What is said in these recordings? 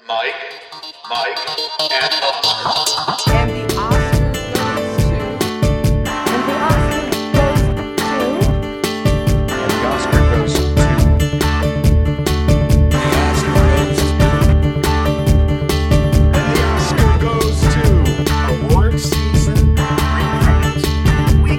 Mike, and Oscar. And the Oscar goes to... And the Oscar goes to... And the Oscar goes to award season week.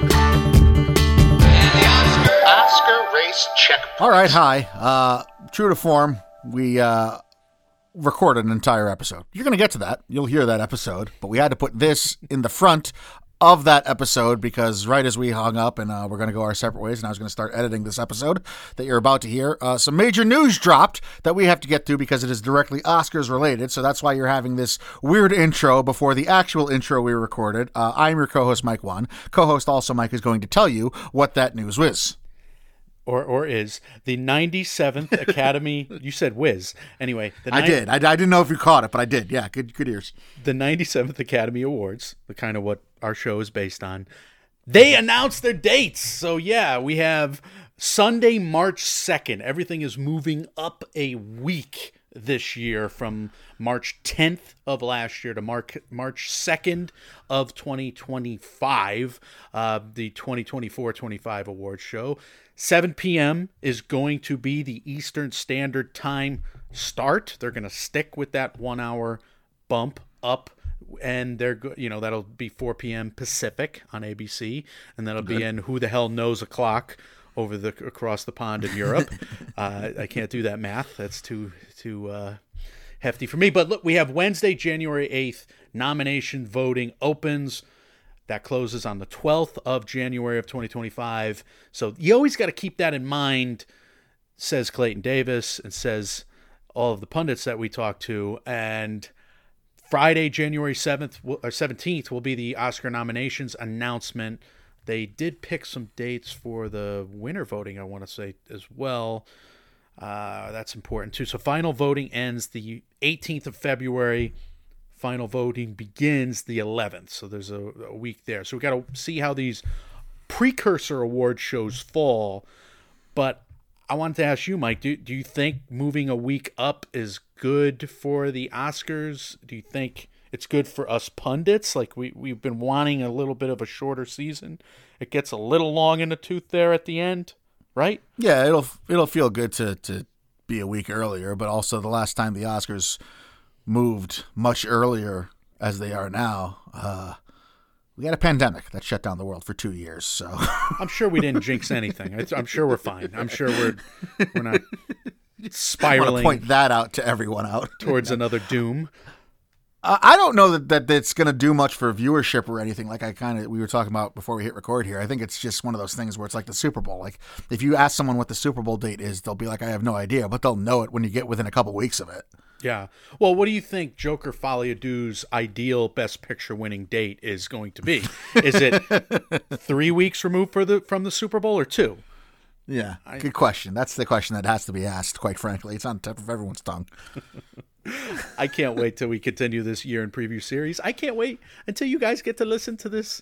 And the Oscar race check. All right, hi. True to form, we recorded an entire episode. You're going to get to that. You'll hear that episode. But we had to put this in the front of that episode because right as we hung up and we're going to go our separate ways and I was going to start editing this episode that you're about to hear, some major news dropped that we have to get to because it is directly Oscars related. So that's why you're having this weird intro before the actual intro we recorded. I'm your co-host, Mike Wan. Co-host also Mike is going to tell you what that news was. Or is the 97th Academy, you said whiz. Anyway. I did. I didn't know if you caught it, but I did. Yeah, good ears. The 97th Academy Awards, the kind of what our show is based on, they announced their dates. So yeah, we have Sunday, March 2nd. Everything is moving up a week this year from March 10th of last year to March 2nd of 2025, the 2024-25 awards show. 7 p.m. is going to be the Eastern Standard Time start. They're going to stick with that 1 hour bump up, and that'll be 4 p.m. Pacific on ABC, and that'll be in Who the Hell Knows O'Clock across the pond in Europe. I can't do that math. That's too hefty for me. But look, we have Wednesday, January 8th. Nomination voting opens. That closes on the 12th of January of 2025. So you always got to keep that in mind, says Clayton Davis, and says all of the pundits that we talk to. And Friday, January 7th or 17th will be the Oscar nominations announcement. They did pick some dates for the winner voting, I want to say, as well. That's important, too. So final voting ends the 18th of February. Final voting begins the 11th, so there's a week there. So we got to see how these precursor award shows fall. But I wanted to ask you, Mike, do you think moving a week up is good for the Oscars? Do you think it's good for us pundits? Like we've been wanting a little bit of a shorter season. It gets a little long in the tooth there at the end, right? Yeah, it'll feel good to be a week earlier, but also the last time the Oscars moved much earlier as they are now, we got a pandemic that shut down the world for 2 years. So I'm sure we didn't jinx anything. I'm sure we're fine. I'm sure we're not spiraling. I want to point that out to everyone out towards another doom. I don't know that it's going to do much for viewership or anything. Like we were talking about before we hit record here. I think it's just one of those things where it's like the Super Bowl. Like if you ask someone what the Super Bowl date is, they'll be like, I have no idea, but they'll know it when you get within a couple weeks of it. Yeah. Well, what do you think Joker Folie à Deux's ideal Best Picture winning date is going to be? Is it 3 weeks removed from the Super Bowl or 2? Yeah, good question. That's the question that has to be asked, quite frankly. It's on the tip of everyone's tongue. I can't wait till we continue this year in preview series. I can't wait until you guys get to listen to this.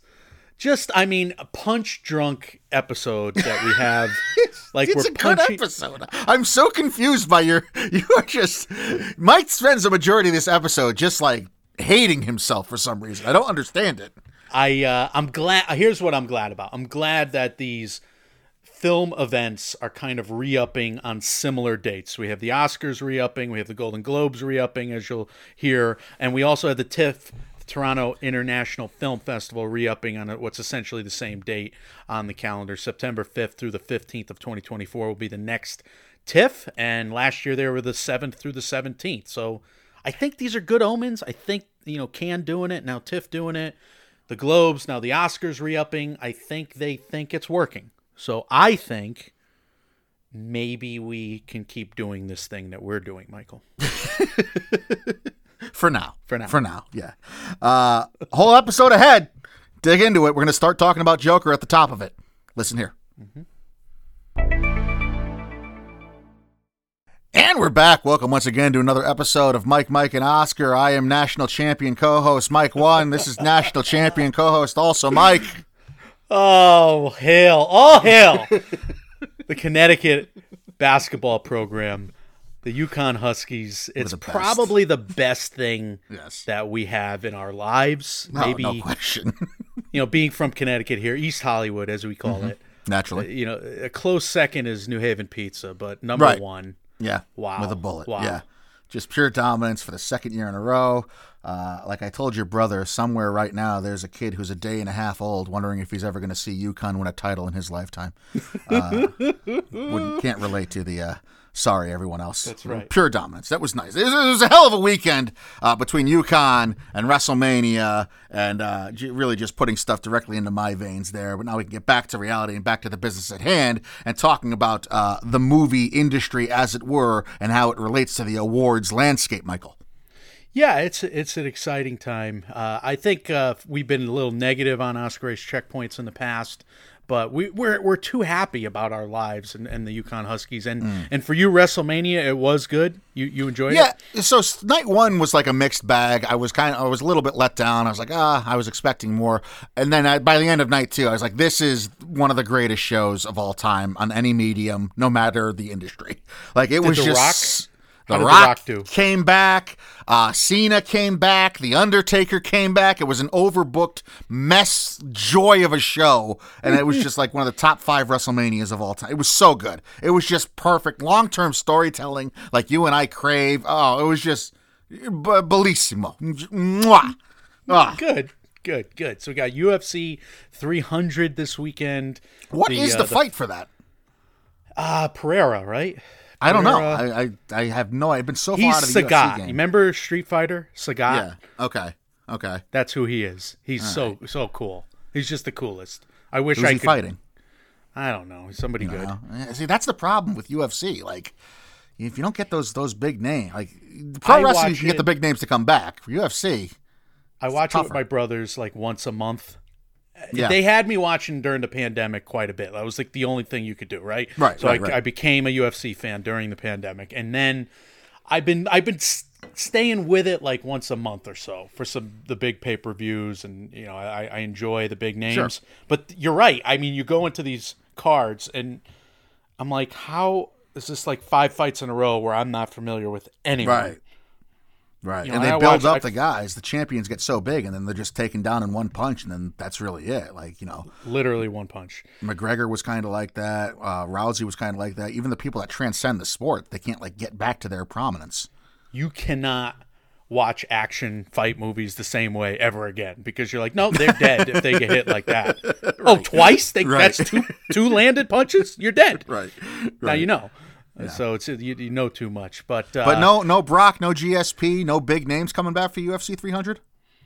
A punch-drunk episode that we have. It's a good episode. I'm so confused by you are just... Mike spends the majority of this episode just like hating himself for some reason. I don't understand it. I'm glad... Here's what I'm glad about. I'm glad that these film events are kind of re-upping on similar dates. We have the Oscars re-upping, we have the Golden Globes re-upping, as you'll hear, and we also have the TIFF, Toronto International Film Festival, re-upping on what's essentially the same date on the calendar. September 5th through the 15th of 2024 will be the next TIFF, and last year they were the 7th through the 17th. So I think these are good omens. I think, Cannes doing it, now TIFF doing it, the Globes, now the Oscars re-upping. I think they think it's working. So I think maybe we can keep doing this thing that we're doing, Michael. For now, yeah. Whole episode ahead. Dig into it. We're going to start talking about Joker at the top of it. Listen here. Mm-hmm. And we're back. Welcome once again to another episode of Mike, and Oscar. I am national champion co-host Mike Wan. This is national champion co-host also Mike. Oh, hail. All hail. The Connecticut basketball program The Yukon Huskies. It's the best. probably the best thing Yes. that we have in our lives. No, Maybe, no question. being from Connecticut here, East Hollywood, as we call it. Naturally. A close second is New Haven Pizza, but number Right. one. Yeah. Wow. With a bullet. Wow. Yeah. Just pure dominance for the second year in a row. Like I told your brother, somewhere right now there's a kid who's a day and a half old wondering if he's ever going to see UConn win a title in his lifetime. Can't relate to the sorry, everyone else. That's right. Pure dominance. That was nice. It was a hell of a weekend between UConn and WrestleMania and really just putting stuff directly into my veins there. But now we can get back to reality and back to the business at hand and talking about the movie industry, as it were, and how it relates to the awards landscape, Michael. Yeah, it's an exciting time. I think we've been a little negative on Oscar race checkpoints in the past, but we're too happy about our lives and the Yukon Huskies. And for you, WrestleMania, it was good. You enjoyed it? Yeah. So night one was like a mixed bag. I was a little bit let down. I was like, I was expecting more. And then by the end of night two, I was like, this is one of the greatest shows of all time on any medium, no matter the industry. Like it was The just. Rock? The How did The Rock Rock do? came back. Cena came back. The Undertaker came back. It was an overbooked mess joy of a show. And it was just like one of the top 5 WrestleManias of all time. It was so good. It was just perfect. Long-term storytelling like you and I crave. Oh, it was just bellissimo. Mwah. Ah. Good. So we got UFC 300 this weekend. What is the fight for that? Pereira, right? I don't know. Pereira. I have no. I've been so far He's out of the UFC Sagat. game. You remember Street Fighter? Sagat? Yeah. Okay. That's who he is. He's so cool. He's just the coolest. I wish Who's I he could. fighting? I don't know. Somebody good. Yeah, see, that's the problem with UFC. Like, if you don't get those big names, like pro wrestling, you can get the big names to come back. For UFC, I watch it tougher. with my brothers like once a month. Yeah. They had me watching during the pandemic quite a bit. That was like the only thing you could do, right? Right, So right. I became a UFC fan during the pandemic, and then I've been staying with it like once a month or so for the big pay-per-views, and I enjoy the big names. Sure. But you're right. I mean, you go into these cards, and I'm like, how is this like 5 fights in a row where I'm not familiar with anyone? Right. You know, And they I build watch- up the guys. The champions get so big, and then they're just taken down in one punch, and then that's really it. Like, Literally one punch. McGregor was kind of like that. Rousey was kind of like that. Even the people that transcend the sport, they can't like get back to their prominence. You cannot watch action fight movies the same way ever again because you're like, no, they're dead if they get hit like that. Oh, twice? Right. That's two landed punches? You're dead. Right. Now you know. So it's you know too much. But no Brock, no GSP, no big names coming back for UFC 300?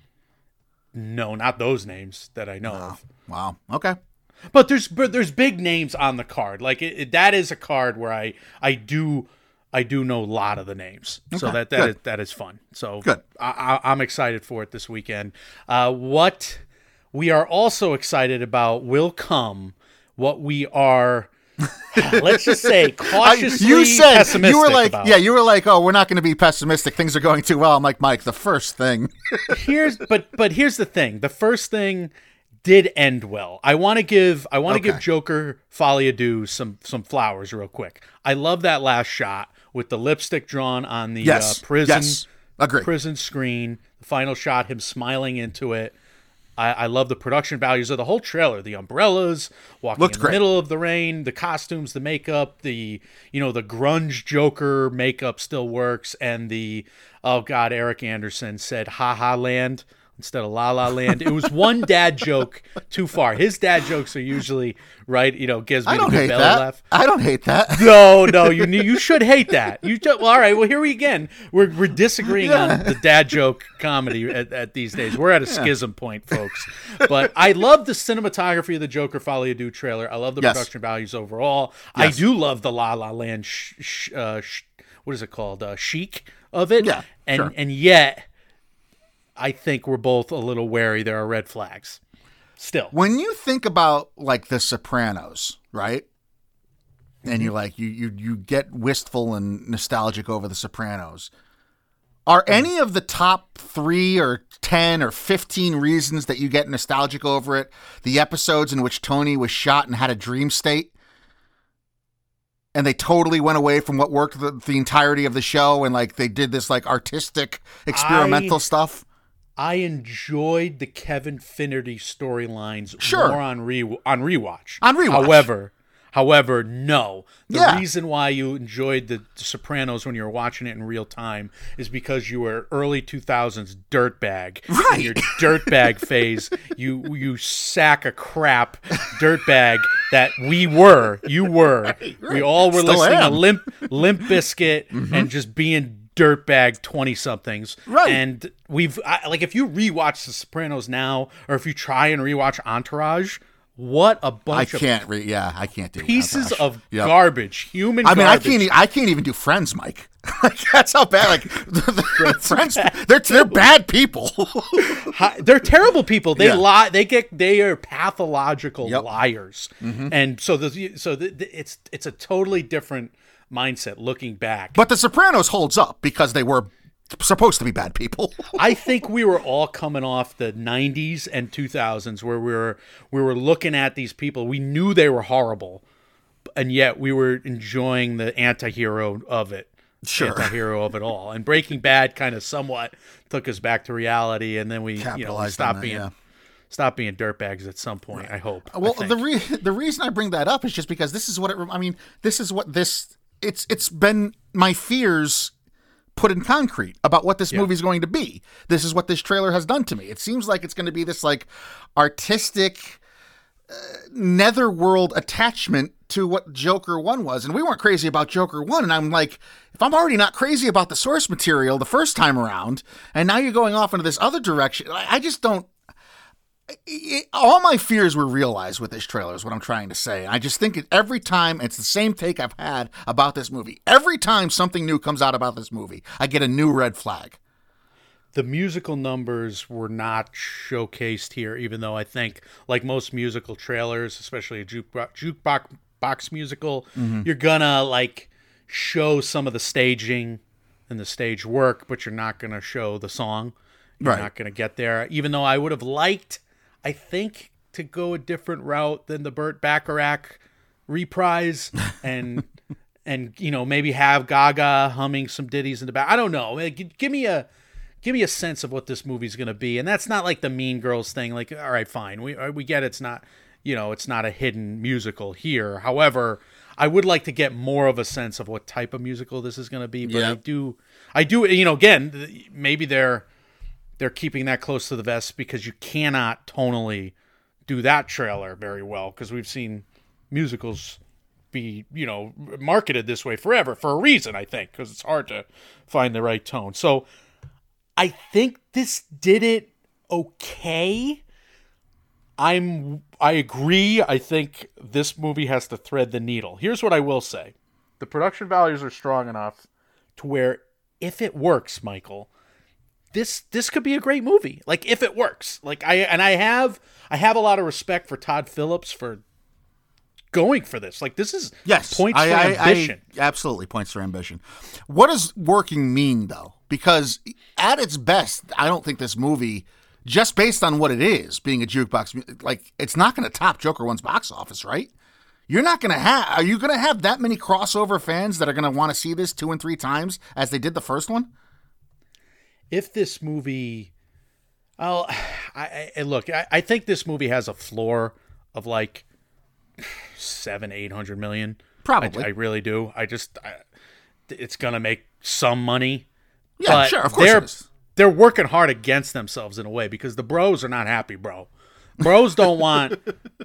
no, not those names that I know of. Wow. Okay. But there's big names on the card. Like that is a card where I do know a lot of the names. So Okay, that is fun. So Good. I'm excited for it this weekend. What we are also excited about will come. What we are, let's just say, cautiously pessimistic you were like, about. yeah, you were like, oh, we're not going to be pessimistic. Things are going too well. I'm like, Mike, the first thing. Here's the thing. The first thing did end well. I want to give Joker Faliadu some flowers real quick. I love that last shot with the lipstick drawn on the prison Agree. prison screen. The final shot, him smiling into it. I love the production values of the whole trailer. The umbrellas, walking Looked in the great. middle of the rain, the costumes, the makeup, the grunge Joker makeup still works, and Eric Anderson said "Ha Ha Land" instead of "La La Land." It was one dad joke too far. His dad jokes are usually right. Gives me I don't the good hate belly that. laugh. I don't hate that. No, you should hate that. Well, all right. Well, here we again. We're disagreeing on the dad joke comedy at these days. We're at a schism point, folks. But I love the cinematography of the Joker Faliadu trailer. I love the Yes. production values overall. Yes. I do love the La La Land. What is it called? Chic of it. Yeah, sure. And yet, I think we're both a little wary. There are red flags. Still. When you think about like The Sopranos, right? And you're like, you get wistful and nostalgic over The Sopranos. Are any of the top 3 or 10 or 15 reasons that you get nostalgic over it the episodes in which Tony was shot and had a dream state? and they totally went away from what worked the entirety of the show, and like they did this like artistic experimental stuff. I enjoyed the Kevin Finnerty storylines Sure. more on rewatch. On rewatch. However, no. The Yeah. reason why you enjoyed the Sopranos when you were watching it in real time is because you were early 2000s dirtbag. Right. In your dirtbag phase, you sack of crap dirtbag that you were. We all were Still listening am. to Limp Bizkit and just being dirtbag 20-somethings. Right. And if you rewatch The Sopranos now, or if you try and rewatch Entourage, what a bunch of I can't do pieces Entourage. of Yep. garbage, human I mean, garbage. I can't even do Friends, Mike. Like, that's how bad. Like Friends, they're bad people. They're terrible people. They Yeah. lie. They are pathological Yep. liars. And so it's a totally different mindset looking back. But The Sopranos holds up because they were supposed to be bad people. I think we were all coming off the 90s and 2000s where we were looking at these people. We knew they were horrible, and yet we were enjoying the anti-hero of it. Sure. Anti-hero of it all. And Breaking Bad kind of somewhat took us back to reality, and then we Capitalized stopped on that, being yeah. stop being dirtbags at some point. I hope. Well, I think. the reason I bring that up is just because this is what it's been my fears put in concrete about what this movie is going to be. This is what this trailer has done to me. It seems like it's going to be this like artistic netherworld attachment to what Joker 1 was. And we weren't crazy about Joker 1. And I'm like, if I'm already not crazy about the source material the first time around, and now you're going off into this other direction, I just don't. All my fears were realized with this trailer is what I'm trying to say. I just think every time, it's the same take I've had about this movie. Every time something new comes out about this movie, I get a new red flag. The musical numbers were not showcased here, even though I think, like most musical trailers, especially a jukebox musical, you're gonna like show some of the staging and the stage work, but you're not gonna show the song. You're Right. not gonna get there. Even though I would have liked, I think, to go a different route than the Burt Bacharach reprise and maybe have Gaga humming some ditties in the back. I don't know. Give me a sense of what this movie's going to be. And that's not like the Mean Girls thing. Like, all right, fine. We get it's not, it's not a hidden musical here. However, I would like to get more of a sense of what type of musical this is going to be. But Yeah. I do, again, maybe they're keeping that close to the vest because you cannot tonally do that trailer very well, because we've seen musicals be, marketed this way forever for a reason, I think, because it's hard to find the right tone. So I think this did it okay. I agree. I think this movie has to thread the needle. Here's what I will say. The production values are strong enough to where if it works, Michael, this could be a great movie. Like, if it works. Like I have a lot of respect for Todd Phillips for going for this. Like, this is points for ambition. Absolutely points for ambition. What does working mean, though? Because at its best, I don't think this movie, just based on what it is, being a jukebox, like, it's not going to top Joker 1's box office, right? You're not going to have. Are you going to have that many crossover fans that are going to want to see this 2 and 3 times as they did the first one? If this movie, I think this movie has a floor of like 700-800 million. Probably. I really do. It's gonna make some money. Yeah, but sure, of course it is. They're working hard against themselves in a way, because the bros are not happy, bro. Bros don't want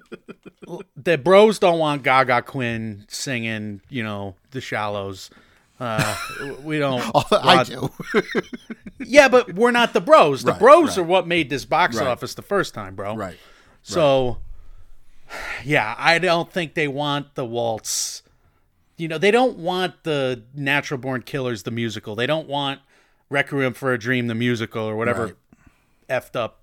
Gaga Quinn singing, The Shallows. We don't. I do. Yeah, but we're not the bros. The Right, bros right. are what made this box Right. office the first time, bro. Right. So, yeah, I don't think they want the waltz. They don't want the Natural Born Killers, the musical. They don't want Requiem for a Dream, the musical, or whatever Right. effed up,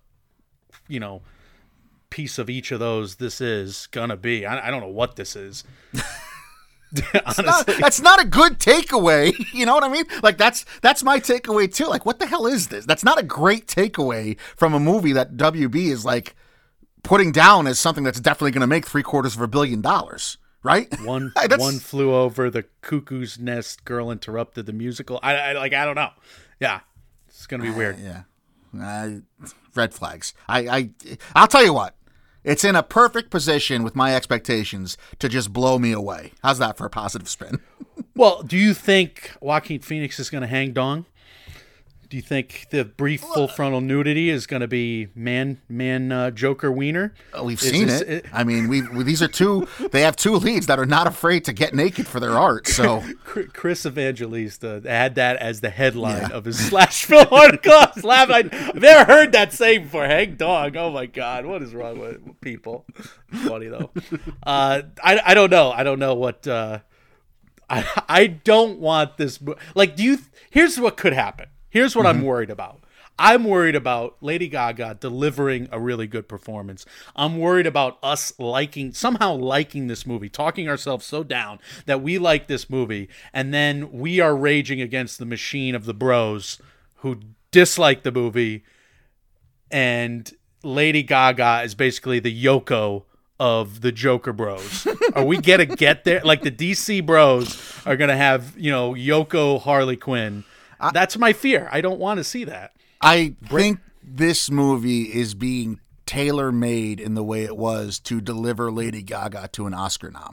piece of each of those this is gonna be. I don't know what this is. Honestly. That's not a good takeaway. You know what I mean? Like, that's my takeaway too. Like, what the hell is this? That's not a great takeaway from a movie that WB is like putting down as something that's definitely going to make $750 million, right? One That's- one flew over the cuckoo's nest. Girl interrupted the musical. I don't know. Yeah, it's gonna be weird. Yeah, red flags. I'll tell you what. It's in a perfect position with my expectations to just blow me away. How's that for a positive spin? Well, do you think Joaquin Phoenix is going to hang dong? Do you think the brief full frontal nudity is going to be man Joker wiener? We've seen it. I mean, these are two. They have two leads that are not afraid to get naked for their art. So Chris Evangelista had that as the headline of his slash film article. I was laughing. I've never heard that saying before. Hang dong. Oh my God, what is wrong with people? Funny though. I don't know. I don't know what. I don't want this. Like, here's what could happen. Here's what I'm worried about. I'm worried about Lady Gaga delivering a really good performance. I'm worried about us somehow liking this movie, talking ourselves so down that we like this movie, and then we are raging against the machine of the bros who dislike the movie, and Lady Gaga is basically the Yoko of the Joker bros. Are we gonna get there? Like the DC bros are gonna have, Yoko Harley Quinn. That's my fear. I don't want to see that. I think this movie is being tailor-made in the way it was to deliver Lady Gaga to an Oscar nom.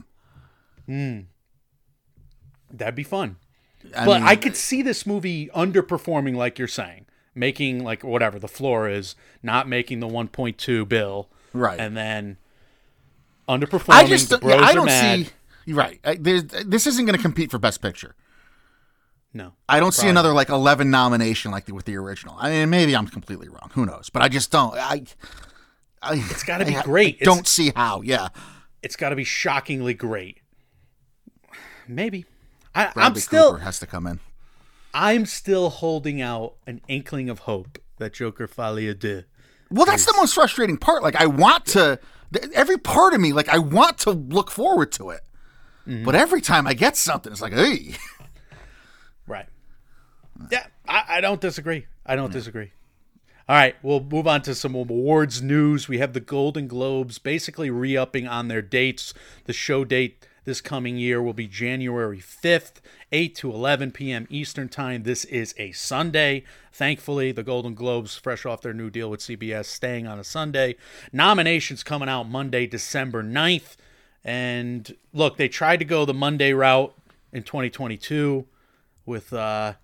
That'd be fun. I could see this movie underperforming, like you're saying, making like whatever the floor is, not making the 1.2 bill, right, and then underperforming. The bros I don't are mad. see. Right, this isn't going to compete for Best Picture. No, I don't see another 11 nomination like with the original. I mean, maybe I'm completely wrong. Who knows? But I just don't. It's got to be great. I don't see how. Yeah, it's got to be shockingly great. Maybe. Bradley Cooper has to come in. I'm still holding out an inkling of hope that Joker Folie à Deux. Well, that's the most frustrating part. Like, I want to. Every part of me, I want to look forward to it. Mm-hmm. But every time I get something, it's like, hey. Right. Yeah, I don't disagree. I don't disagree. All right, we'll move on to some awards news. We have the Golden Globes basically re-upping on their dates. The show date this coming year will be January 5th, 8 to 11 p.m. Eastern Time. This is a Sunday. Thankfully, the Golden Globes, fresh off their new deal with CBS, staying on a Sunday. Nominations coming out Monday, December 9th. And look, they tried to go the Monday route in 2022. With the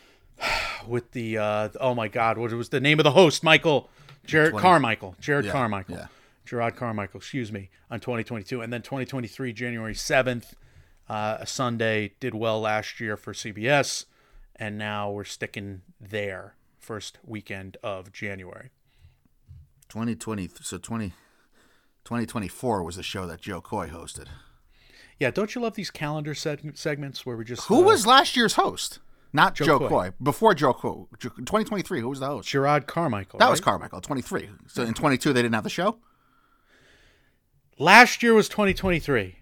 oh my God, what was the name of the host? Gerard Carmichael, excuse me, on 2022, and then 2023 January 7th, a Sunday, did well last year for CBS, and now we're sticking there first weekend of January. 2024 was the show that Joe Coy hosted. Yeah, don't you love these calendar segments where we just... Who was last year's host? Not Joe Coy. Coy. Before Joe Coy. 2023, who was the host? Gerard Carmichael. That was Carmichael, 23. So in 22, they didn't have the show? Last year was 2023.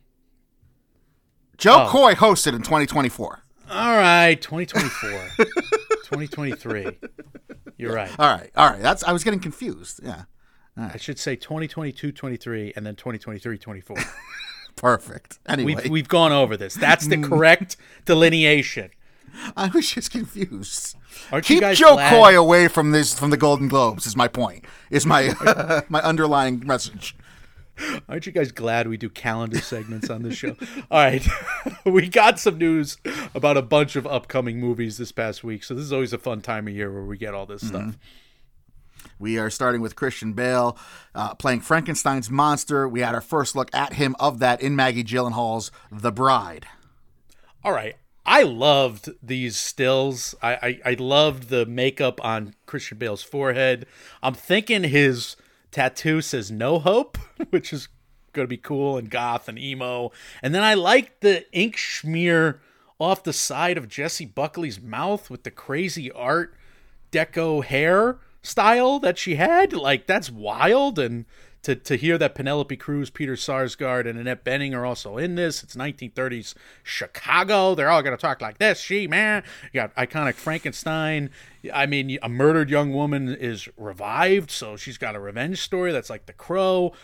Joe Coy hosted in 2024. All right, 2024. 2023. You're right. All right. I was getting confused. Yeah. I should say 2022, 23, and then 2023, 24. Perfect. Anyway, we've gone over this. That's the correct delineation. I was just confused. Aren't you Keep guys Joe glad- Coy away from the Golden Globes. Is my point. Is my my underlying message. Aren't you guys glad we do calendar segments on this show? All right, we got some news about a bunch of upcoming movies this past week. So this is always a fun time of year where we get all this stuff. We are starting with Christian Bale playing Frankenstein's monster. We had our first look at him of that in Maggie Gyllenhaal's The Bride. All right. I loved these stills. I loved the makeup on Christian Bale's forehead. I'm thinking his tattoo says No Hope, which is going to be cool and goth and emo. And then I liked the ink smear off the side of Jesse Buckley's mouth with the crazy art deco hair style that she had. Like, that's wild. And to hear that Penelope Cruz, Peter Sarsgaard, and Annette Bening are also in this. It's 1930s Chicago. They're all going to talk like this. She, man. You got iconic Frankenstein. I mean, a murdered young woman is revived, so she's got a revenge story that's like The Crow.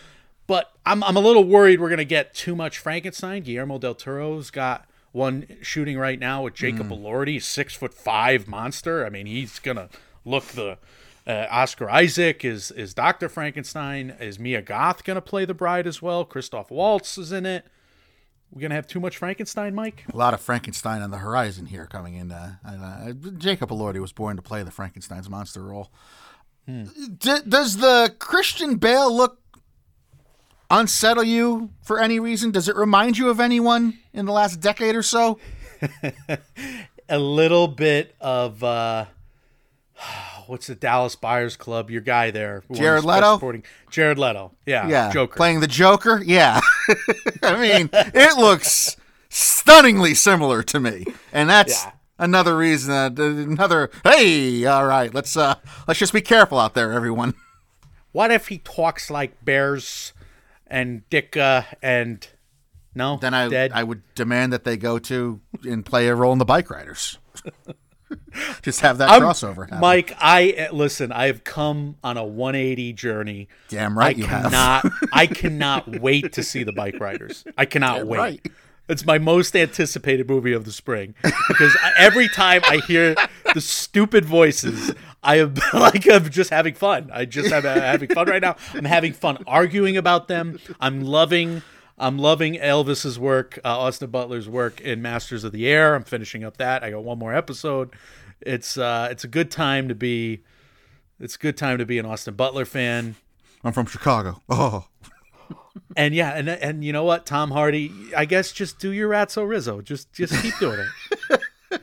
But I'm a little worried we're going to get too much Frankenstein. Guillermo del Toro's got one shooting right now with Jacob Elordi, 6'5" monster. I mean, he's going to look the Oscar Isaac is Dr. Frankenstein. Is Mia Goth going to play the bride as well? Christoph Waltz is in it. We're going to have too much Frankenstein, Mike? A lot of Frankenstein on the horizon here coming in. Jacob Elordi was born to play the Frankenstein's monster role. Does the Christian Bale look unsettle you for any reason? Does it remind you of anyone in the last decade or so? A little bit of what's the Dallas Buyers Club? Your guy there, Jared Leto. Jared Leto, yeah, Joker, playing the Joker. Yeah, I mean, it looks stunningly similar to me, and that's another reason. Hey, all right, let's just be careful out there, everyone. What if he talks like Bears and Ditka and no? Then I would demand that they go to and play a role in the Bike Riders. Just have that crossover happen. Mike, listen, I have come on a 180 journey. Damn right I cannot wait to see the Bike Riders. I cannot wait. Right. It's my most anticipated movie of the spring because every time I hear the stupid voices, I'm just having fun. I'm having fun right now. I'm having fun arguing about them. I'm loving Elvis's work, Austin Butler's work in Masters of the Air. I'm finishing up that. I got one more episode. It's a good time to be. It's a good time to be an Austin Butler fan. I'm from Chicago. Oh. And yeah, and you know what, Tom Hardy, I guess just do your Ratso Rizzo. Just keep doing it.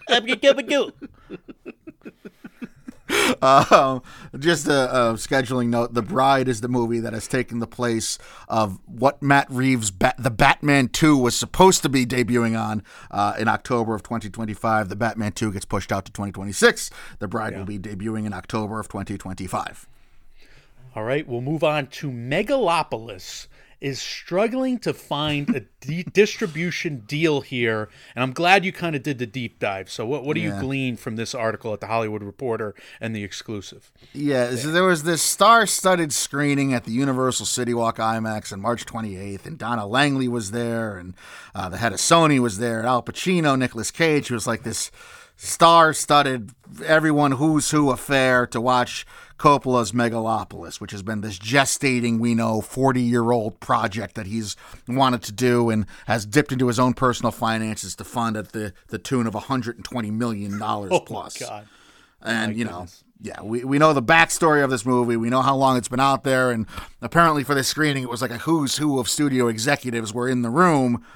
Just a scheduling note. The Bride is the movie that has taken the place of what Matt Reeves' The Batman 2 was supposed to be debuting on in October of 2025. The Batman 2 gets pushed out to 2026. The Bride will be debuting in October of 2025. All right, we'll move on to Megalopolis is struggling to find a distribution deal here, and I'm glad you kind of did the deep dive. So what do you glean from this article at The Hollywood Reporter and The Exclusive? Yeah, so there was this star-studded screening at the Universal City Walk IMAX on March 28th, and Donna Langley was there, and the head of Sony was there, Al Pacino, Nicolas Cage. It was like this star-studded, everyone who's who affair to watch Coppola's Megalopolis, which has been this gestating, 40-year-old project that he's wanted to do and has dipped into his own personal finances to fund at the tune of $120 million plus. Oh, my God. And, we know the backstory of this movie. We know how long it's been out there. And apparently for this screening, it was like a who's who of studio executives were in the room.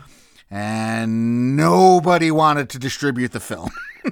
And nobody wanted to distribute the film.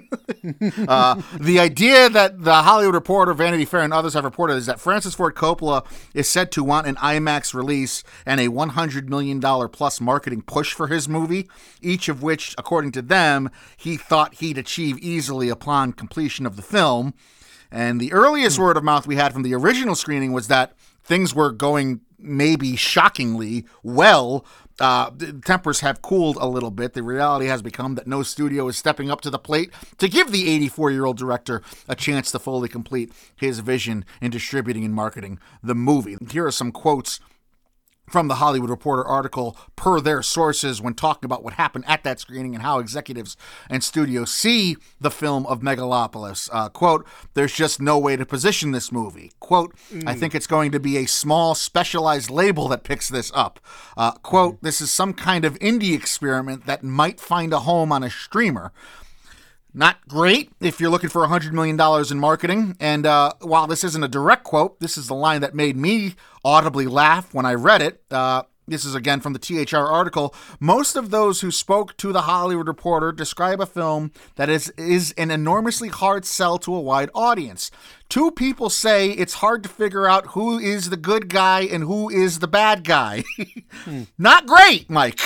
The idea that the Hollywood Reporter, Vanity Fair, and others have reported is that Francis Ford Coppola is said to want an IMAX release and a $100 million plus marketing push for his movie, each of which, according to them, he thought he'd achieve easily upon completion of the film. And the earliest word of mouth we had from the original screening was that things were going maybe shockingly well. Tempers have cooled a little bit. The reality has become that no studio is stepping up to the plate to give the 84-year-old director a chance to fully complete his vision in distributing and marketing the movie. Here are some quotes from the Hollywood Reporter article per their sources when talking about what happened at that screening and how executives and studios see the film of Megalopolis. Quote, "There's just no way to position this movie." Quote, "I think it's going to be a small specialized label that picks this up." Quote, "This is some kind of indie experiment that might find a home on a streamer." Not great if you're looking for $100 million in marketing. And while this isn't a direct quote, this is the line that made me audibly laugh when I read it. This is again from the THR article. "Most of those who spoke to the Hollywood Reporter describe a film that is an enormously hard sell to a wide audience. Two people say it's hard to figure out who is the good guy and who is the bad guy." Not great, Mike.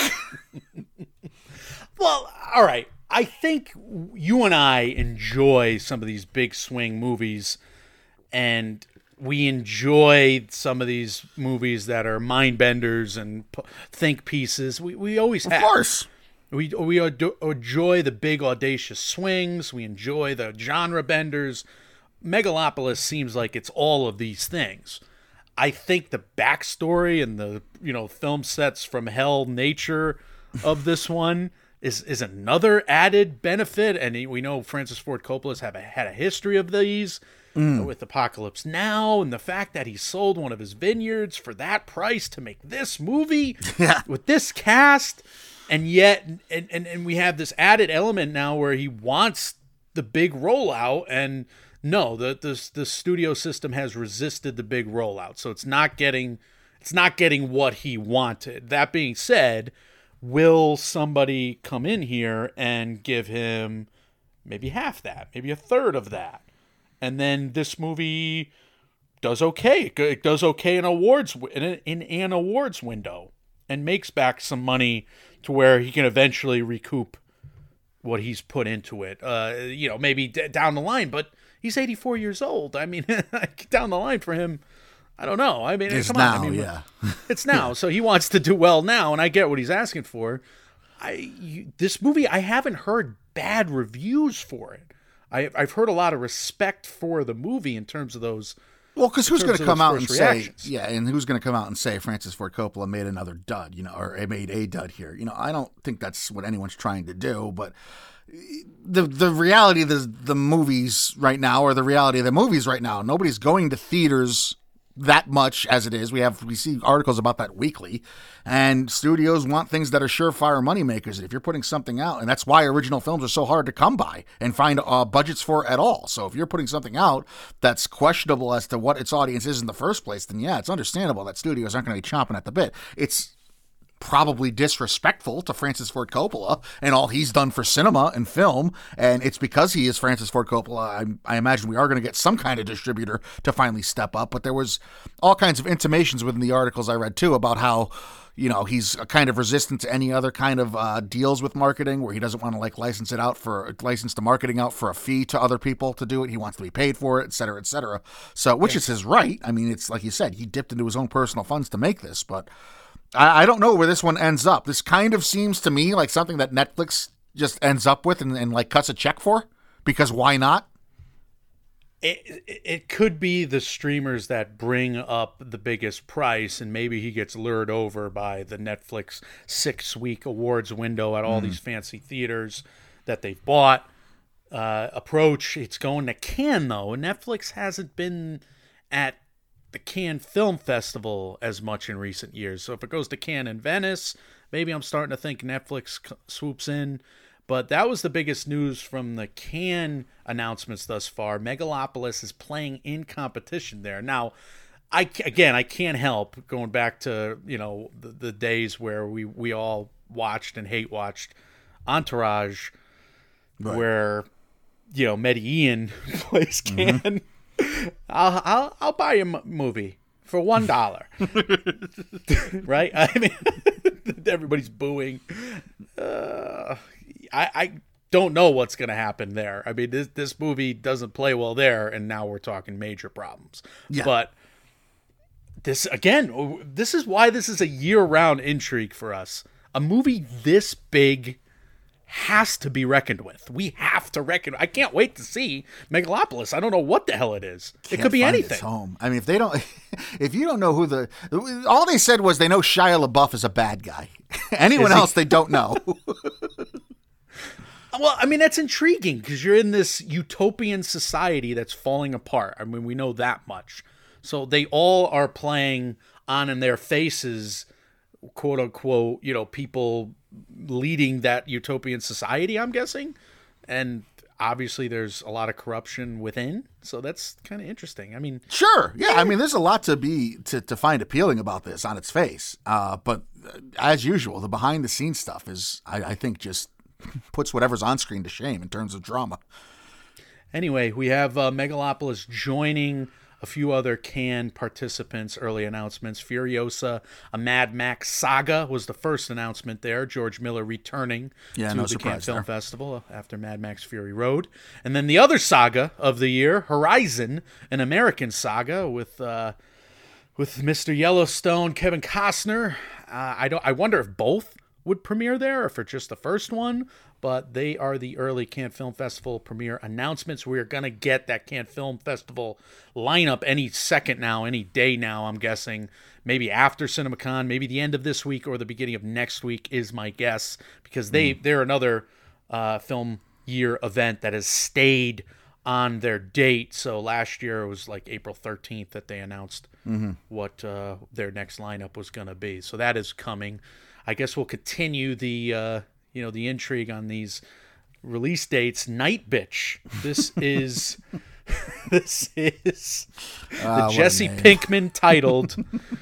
Well, all right. I think you and I enjoy some of these big swing movies, and we enjoy some of these movies that are mind benders and think pieces. We always have. Of course. We enjoy the big audacious swings. We enjoy the genre benders. Megalopolis seems like it's all of these things. I think the backstory and the film sets from hell nature of this one is another added benefit. And we know Francis Ford Coppola's had a history of these with Apocalypse Now, and the fact that he sold one of his vineyards for that price to make this movie with this cast, and yet and we have this added element now where he wants the big rollout, and no, the studio system has resisted the big rollout, so it's not getting what he wanted. That being said, will somebody come in here and give him maybe half that, maybe a third of that, and then this movie does okay? It does okay in an awards window and makes back some money to where he can eventually recoup what he's put into it. Maybe down the line, but he's 84 years old. I mean, down the line for him, I don't know. I mean, It's come on. now, I mean, yeah. It's now. So he wants to do well now, and I get what he's asking for. This movie, I haven't heard bad reviews for it. I've heard a lot of respect for the movie in terms of those. Well, because who's going to come out and reactions. say, and who's going to come out and say Francis Ford Coppola made another dud, or it made a dud here? I don't think that's what anyone's trying to do, but the reality of the movies right now, or the reality of the movies right now, nobody's going to theaters that much as it is. We see articles about that weekly, and studios want things that are surefire moneymakers. If you're putting something out, and that's why original films are so hard to come by and find budgets for at all. So if you're putting something out that's questionable as to what its audience is in the first place, then yeah, it's understandable that studios aren't going to be chomping at the bit. It's probably disrespectful to Francis Ford Coppola and all he's done for cinema and film, and it's because he is Francis Ford Coppola. I imagine we are going to get some kind of distributor to finally step up, but there was all kinds of intimations within the articles I read too about how he's kind of resistant to any other kind of deals with marketing, where he doesn't want to license the marketing out for a fee to other people to do it. He wants to be paid for it, et cetera, et cetera. So, which is his right. I mean, it's like you said, he dipped into his own personal funds to make this, but I don't know where this one ends up. This kind of seems to me like something that Netflix just ends up with and cuts a check for, because why not? It could be the streamers that bring up the biggest price, and maybe he gets lured over by the Netflix 6-week awards window at all these fancy theaters that they've bought. Approach, it's going to Cannes, though. Netflix hasn't been at the Cannes Film Festival as much in recent years. So if it goes to Cannes and Venice, maybe I'm starting to think Netflix swoops in. But that was the biggest news from the Cannes announcements thus far. Megalopolis is playing in competition there. Now, I can't help going back to the days where we all watched and hate watched Entourage, right, where Medellin plays Cannes. Mm-hmm. I'll buy you a movie for $1. Right? I mean, everybody's booing. I don't know what's going to happen there. I mean, this movie doesn't play well there, and now we're talking major problems. Yeah. But this is why this is a year-round intrigue for us. A movie this big has to be reckoned with. We have to reckon. I can't wait to see Megalopolis. I don't know what the hell it is. It could be anything. Home. I mean, if you don't know who all they said was they know Shia LaBeouf is a bad guy. Anyone else they don't know. Well, I mean, that's intriguing because you're in this utopian society that's falling apart. I mean, we know that much. So they all are playing on in their faces, quote unquote, people leading that utopian society, I'm guessing. And obviously there's a lot of corruption within. So that's kind of interesting. I mean, sure. Yeah. I mean, there's a lot to find appealing about this on its face. But as usual, the behind the scenes stuff is, I think, just puts whatever's on screen to shame in terms of drama. Anyway, we have Megalopolis joining a few other Cannes participants. Early announcements: Furiosa, a Mad Max saga was the first announcement there. George Miller returning to the Cannes Film Festival after Mad Max Fury Road. And then the other saga of the year, Horizon, an American saga with Mr. Yellowstone, Kevin Costner. I wonder if both would premiere there, or if it's just the first one. but they are the early Cannes Film Festival premiere announcements. We are going to get that Cannes Film Festival lineup any second now, any day now, I'm guessing. Maybe after CinemaCon, maybe the end of this week or the beginning of next week is my guess, because they're another film year event that has stayed on their date. So last year it was like April 13th that they announced what their next lineup was going to be. So that is coming. I guess we'll continue the the intrigue on these release dates. Night Bitch. This is the Jesse Pinkman titled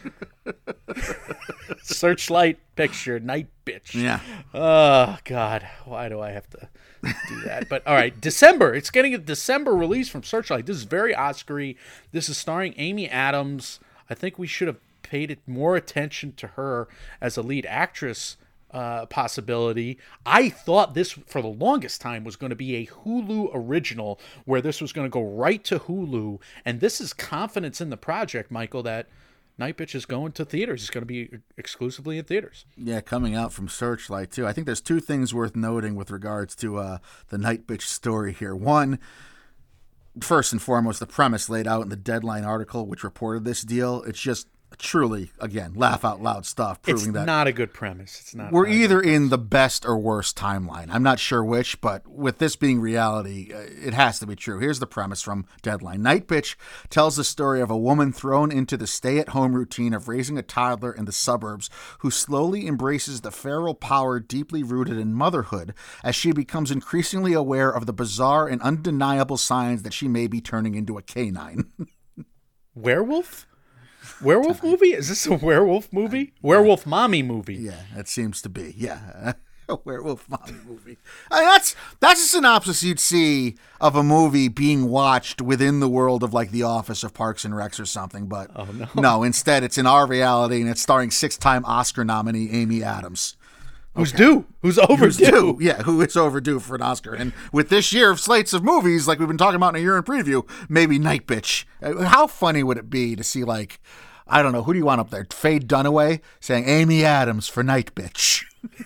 Searchlight picture, Night Bitch. Yeah. Oh God, why do I have to do that? But all right, December. It's getting a December release from Searchlight. This is very Oscar-y. This is starring Amy Adams. I think we should have paid more attention to her as a lead actress possibility. I thought this for the longest time was going to be a Hulu original, where this was going to go right to Hulu, and this is confidence in the project, Michael, that Night Bitch is going to theaters. It's going to be exclusively in theaters. Yeah, coming out from Searchlight, too. I think there's two things worth noting with regards to the Night Bitch story here. One, first and foremost, the premise laid out in the Deadline article, which reported this deal. It's just truly, again, laugh out loud stuff, proving that not a good premise. It's not. We're either in the best or worst timeline. I'm not sure which, but with this being reality, it has to be true. Here's the premise from Deadline. Night Bitch tells the story of a woman thrown into the stay-at-home routine of raising a toddler in the suburbs who slowly embraces the feral power deeply rooted in motherhood as she becomes increasingly aware of the bizarre and undeniable signs that she may be turning into a canine. Werewolf movie? Is this a werewolf movie? Werewolf mommy movie? Yeah, it seems to be. Yeah, a werewolf mommy movie. I mean, that's a synopsis you'd see of a movie being watched within the world of like The Office or Parks and Recs or something. But no, instead it's in our reality, and it's starring 6-time Oscar nominee Amy Adams. Who's due? Who's overdue? Yeah, who is overdue for an Oscar. And with this year of slates of movies, like we've been talking about in a year in preview, maybe Night Bitch. How funny would it be to see, like, I don't know, who do you want up there? Faye Dunaway saying Amy Adams for Night Bitch.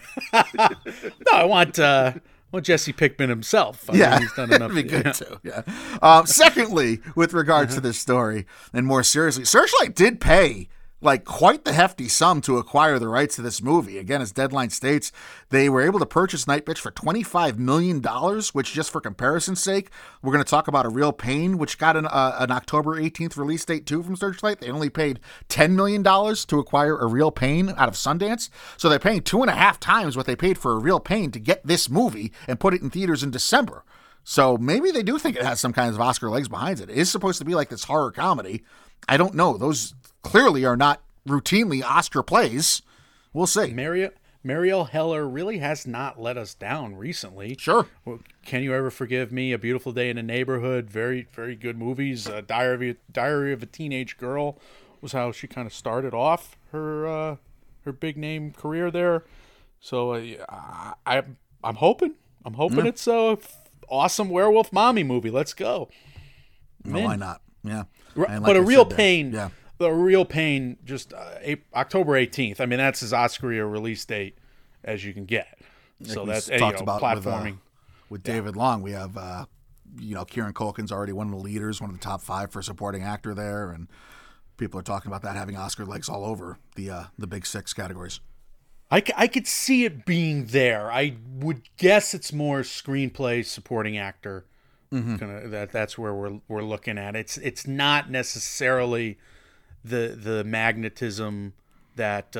No, I want Jesse Pinkman himself. I mean, he's done enough. That'd be good too. Yeah. Secondly, with regards to this story, and more seriously, Searchlight did pay like quite the hefty sum to acquire the rights to this movie. Again, as Deadline states, they were able to purchase Night Bitch for $25 million, which, just for comparison's sake, we're going to talk about A Real Pain, which got an October 18th release date too from Searchlight. They only paid $10 million to acquire A Real Pain out of Sundance. So they're paying 2.5 times what they paid for A Real Pain to get this movie and put it in theaters in December. So maybe they do think it has some kinds of Oscar legs behind it. It is supposed to be like this horror comedy. I don't know. Those clearly are not routinely Oscar plays. We'll see. Marielle Heller really has not let us down recently. Sure. Well, Can You Ever Forgive Me? A Beautiful Day in the Neighborhood. Very, very good movies. Diary of a Teenage Girl was how she kind of started off her big name career there. So I'm hoping it's a awesome werewolf mommy movie. Let's go. No, why not? Yeah. But A Real Pain. Yeah. The Real Pain, just October 18th. I mean, that's as Oscar a release date as you can get. So that's talked about platforming. With David Long, we have Kieran Culkin's already one of the leaders, one of the top 5 for supporting actor there, and people are talking about that having Oscar legs all over the big 6 categories. I could see it being there. I would guess it's more screenplay, supporting actor. That's where we're looking at. It's not necessarily the magnetism that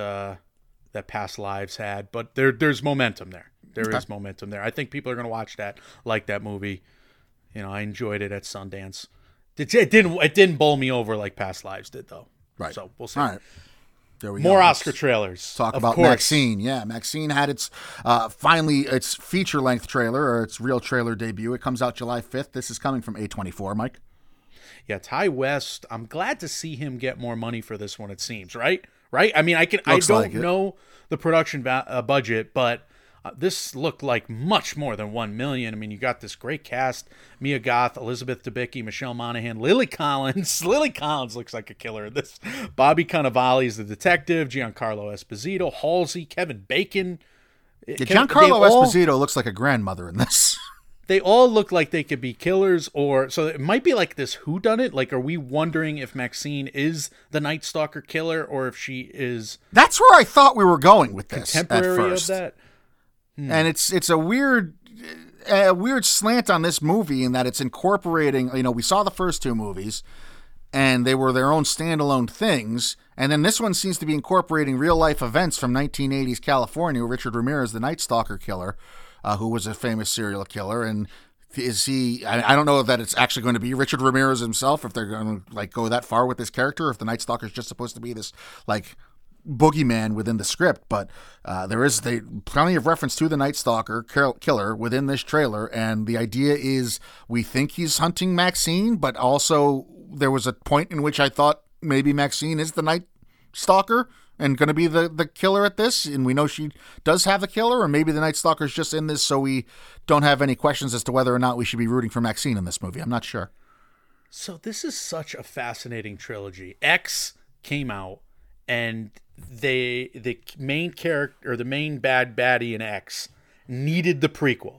Past Lives had, but there's momentum there. There is momentum there. I think people are going to watch that, like that movie. I enjoyed it at Sundance. It didn't bowl me over like Past Lives did, though. Right. So we'll see. All right. There we More go. Oscar trailers. Talk about Maxine. Yeah, Maxine had its finally its feature-length trailer, or its real trailer debut. It comes out July 5th. This is coming from A24, Mike. Yeah, Ty West. I'm glad to see him get more money for this one. It seems right. I mean, I don't know the production budget, but this looked like much more than $1 million. I mean, you got this great cast: Mia Goth, Elizabeth Debicki, Michelle Monaghan, Lily Collins. Lily Collins looks like a killer in this. Bobby Cannavale is the detective. Giancarlo Esposito, Halsey, Kevin Bacon. Yeah, Giancarlo they all- Esposito looks like a grandmother in this. They all look like they could be killers, or so it might be like this whodunit. Like, are we wondering if Maxine is the Night Stalker killer, or if she is That's where I thought we were going with this at contemporary of first. that? And it's a weird slant on this movie in that it's incorporating. We saw the first two movies, and they were their own standalone things. And then this one seems to be incorporating real life events from 1980s California. Richard Ramirez, the Night Stalker killer, who was a famous serial killer, and is he? I don't know that it's actually going to be Richard Ramirez himself. If they're going to go that far with this character, if the Night Stalker is just supposed to be this boogeyman within the script, but there is plenty of reference to the Night Stalker killer within this trailer, and the idea is we think he's hunting Maxine, but also there was a point in which I thought maybe Maxine is the Night Stalker and going to be the killer at this, and we know she does have the killer, or maybe the Night Stalker's just in this so we don't have any questions as to whether or not we should be rooting for Maxine in this movie. I'm not sure. So this is such a fascinating trilogy. X came out, and the main character, or the main bad baddie in X, needed the prequel.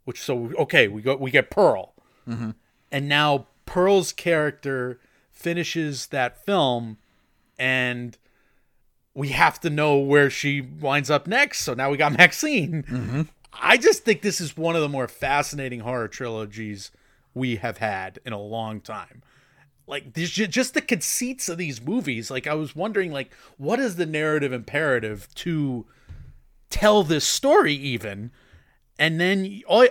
We get Pearl, and now Pearl's character finishes that film, and we have to know where she winds up next. So now we got Maxine. I just think this is one of the more fascinating horror trilogies we have had in a long time. Like, just the conceits of these movies. Like, I was wondering, what is the narrative imperative to tell this story even? And then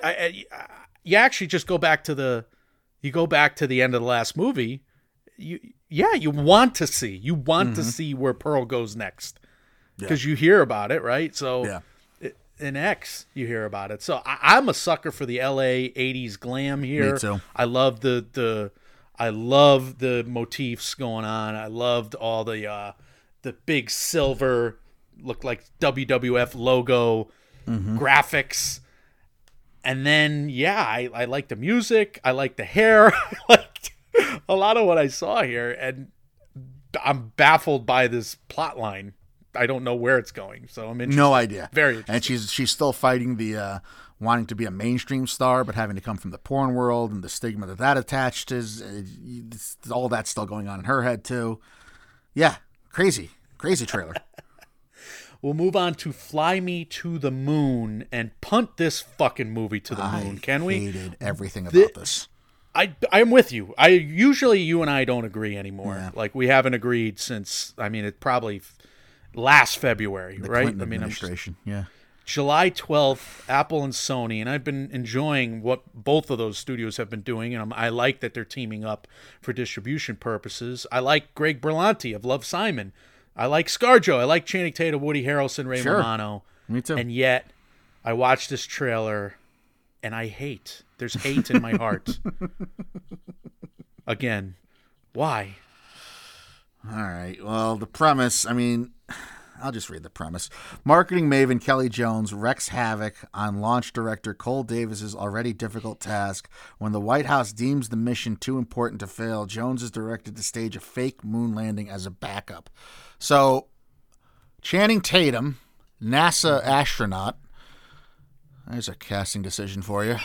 you actually just go back to the end of the last movie. You want to see where Pearl goes next, because you hear about it, right? So in X, you hear about it. So I'm a sucker for the LA 80s glam here. Me too. I love I love the motifs going on. I loved all the big silver, look like WWF logo graphics. And then I like the music. I like the hair. I liked a lot of what I saw here, and I'm baffled by this plot line. I don't know where it's going, so I'm interested. No idea. Very interested. And she's still fighting the wanting to be a mainstream star, but having to come from the porn world, and the stigma that attached is all that's still going on in her head too. Yeah, crazy trailer. We'll move on to Fly Me to the Moon and punt this fucking movie to the moon. Can we? I hated everything about this. I'm with you. Usually you and I don't agree anymore. Yeah. Like, we haven't agreed since, it probably last February, The right? Clinton administration. Yeah. July 12th, Apple and Sony, and I've been enjoying what both of those studios have been doing, and I like that they're teaming up for distribution purposes. I like Greg Berlanti of Love, Simon. I like ScarJo. I like Channing Tatum, Woody Harrelson, Ray Romano. Me too. And yet, I watched this trailer, and I hate. There's hate in my heart. Again, why? All right. Well, the premise, I'll just read the premise. Marketing maven Kelly Jones wreaks havoc on launch director Cole Davis's already difficult task. When the White House deems the mission too important to fail, Jones is directed to stage a fake moon landing as a backup. So, Channing Tatum, NASA astronaut. There's a casting decision for you.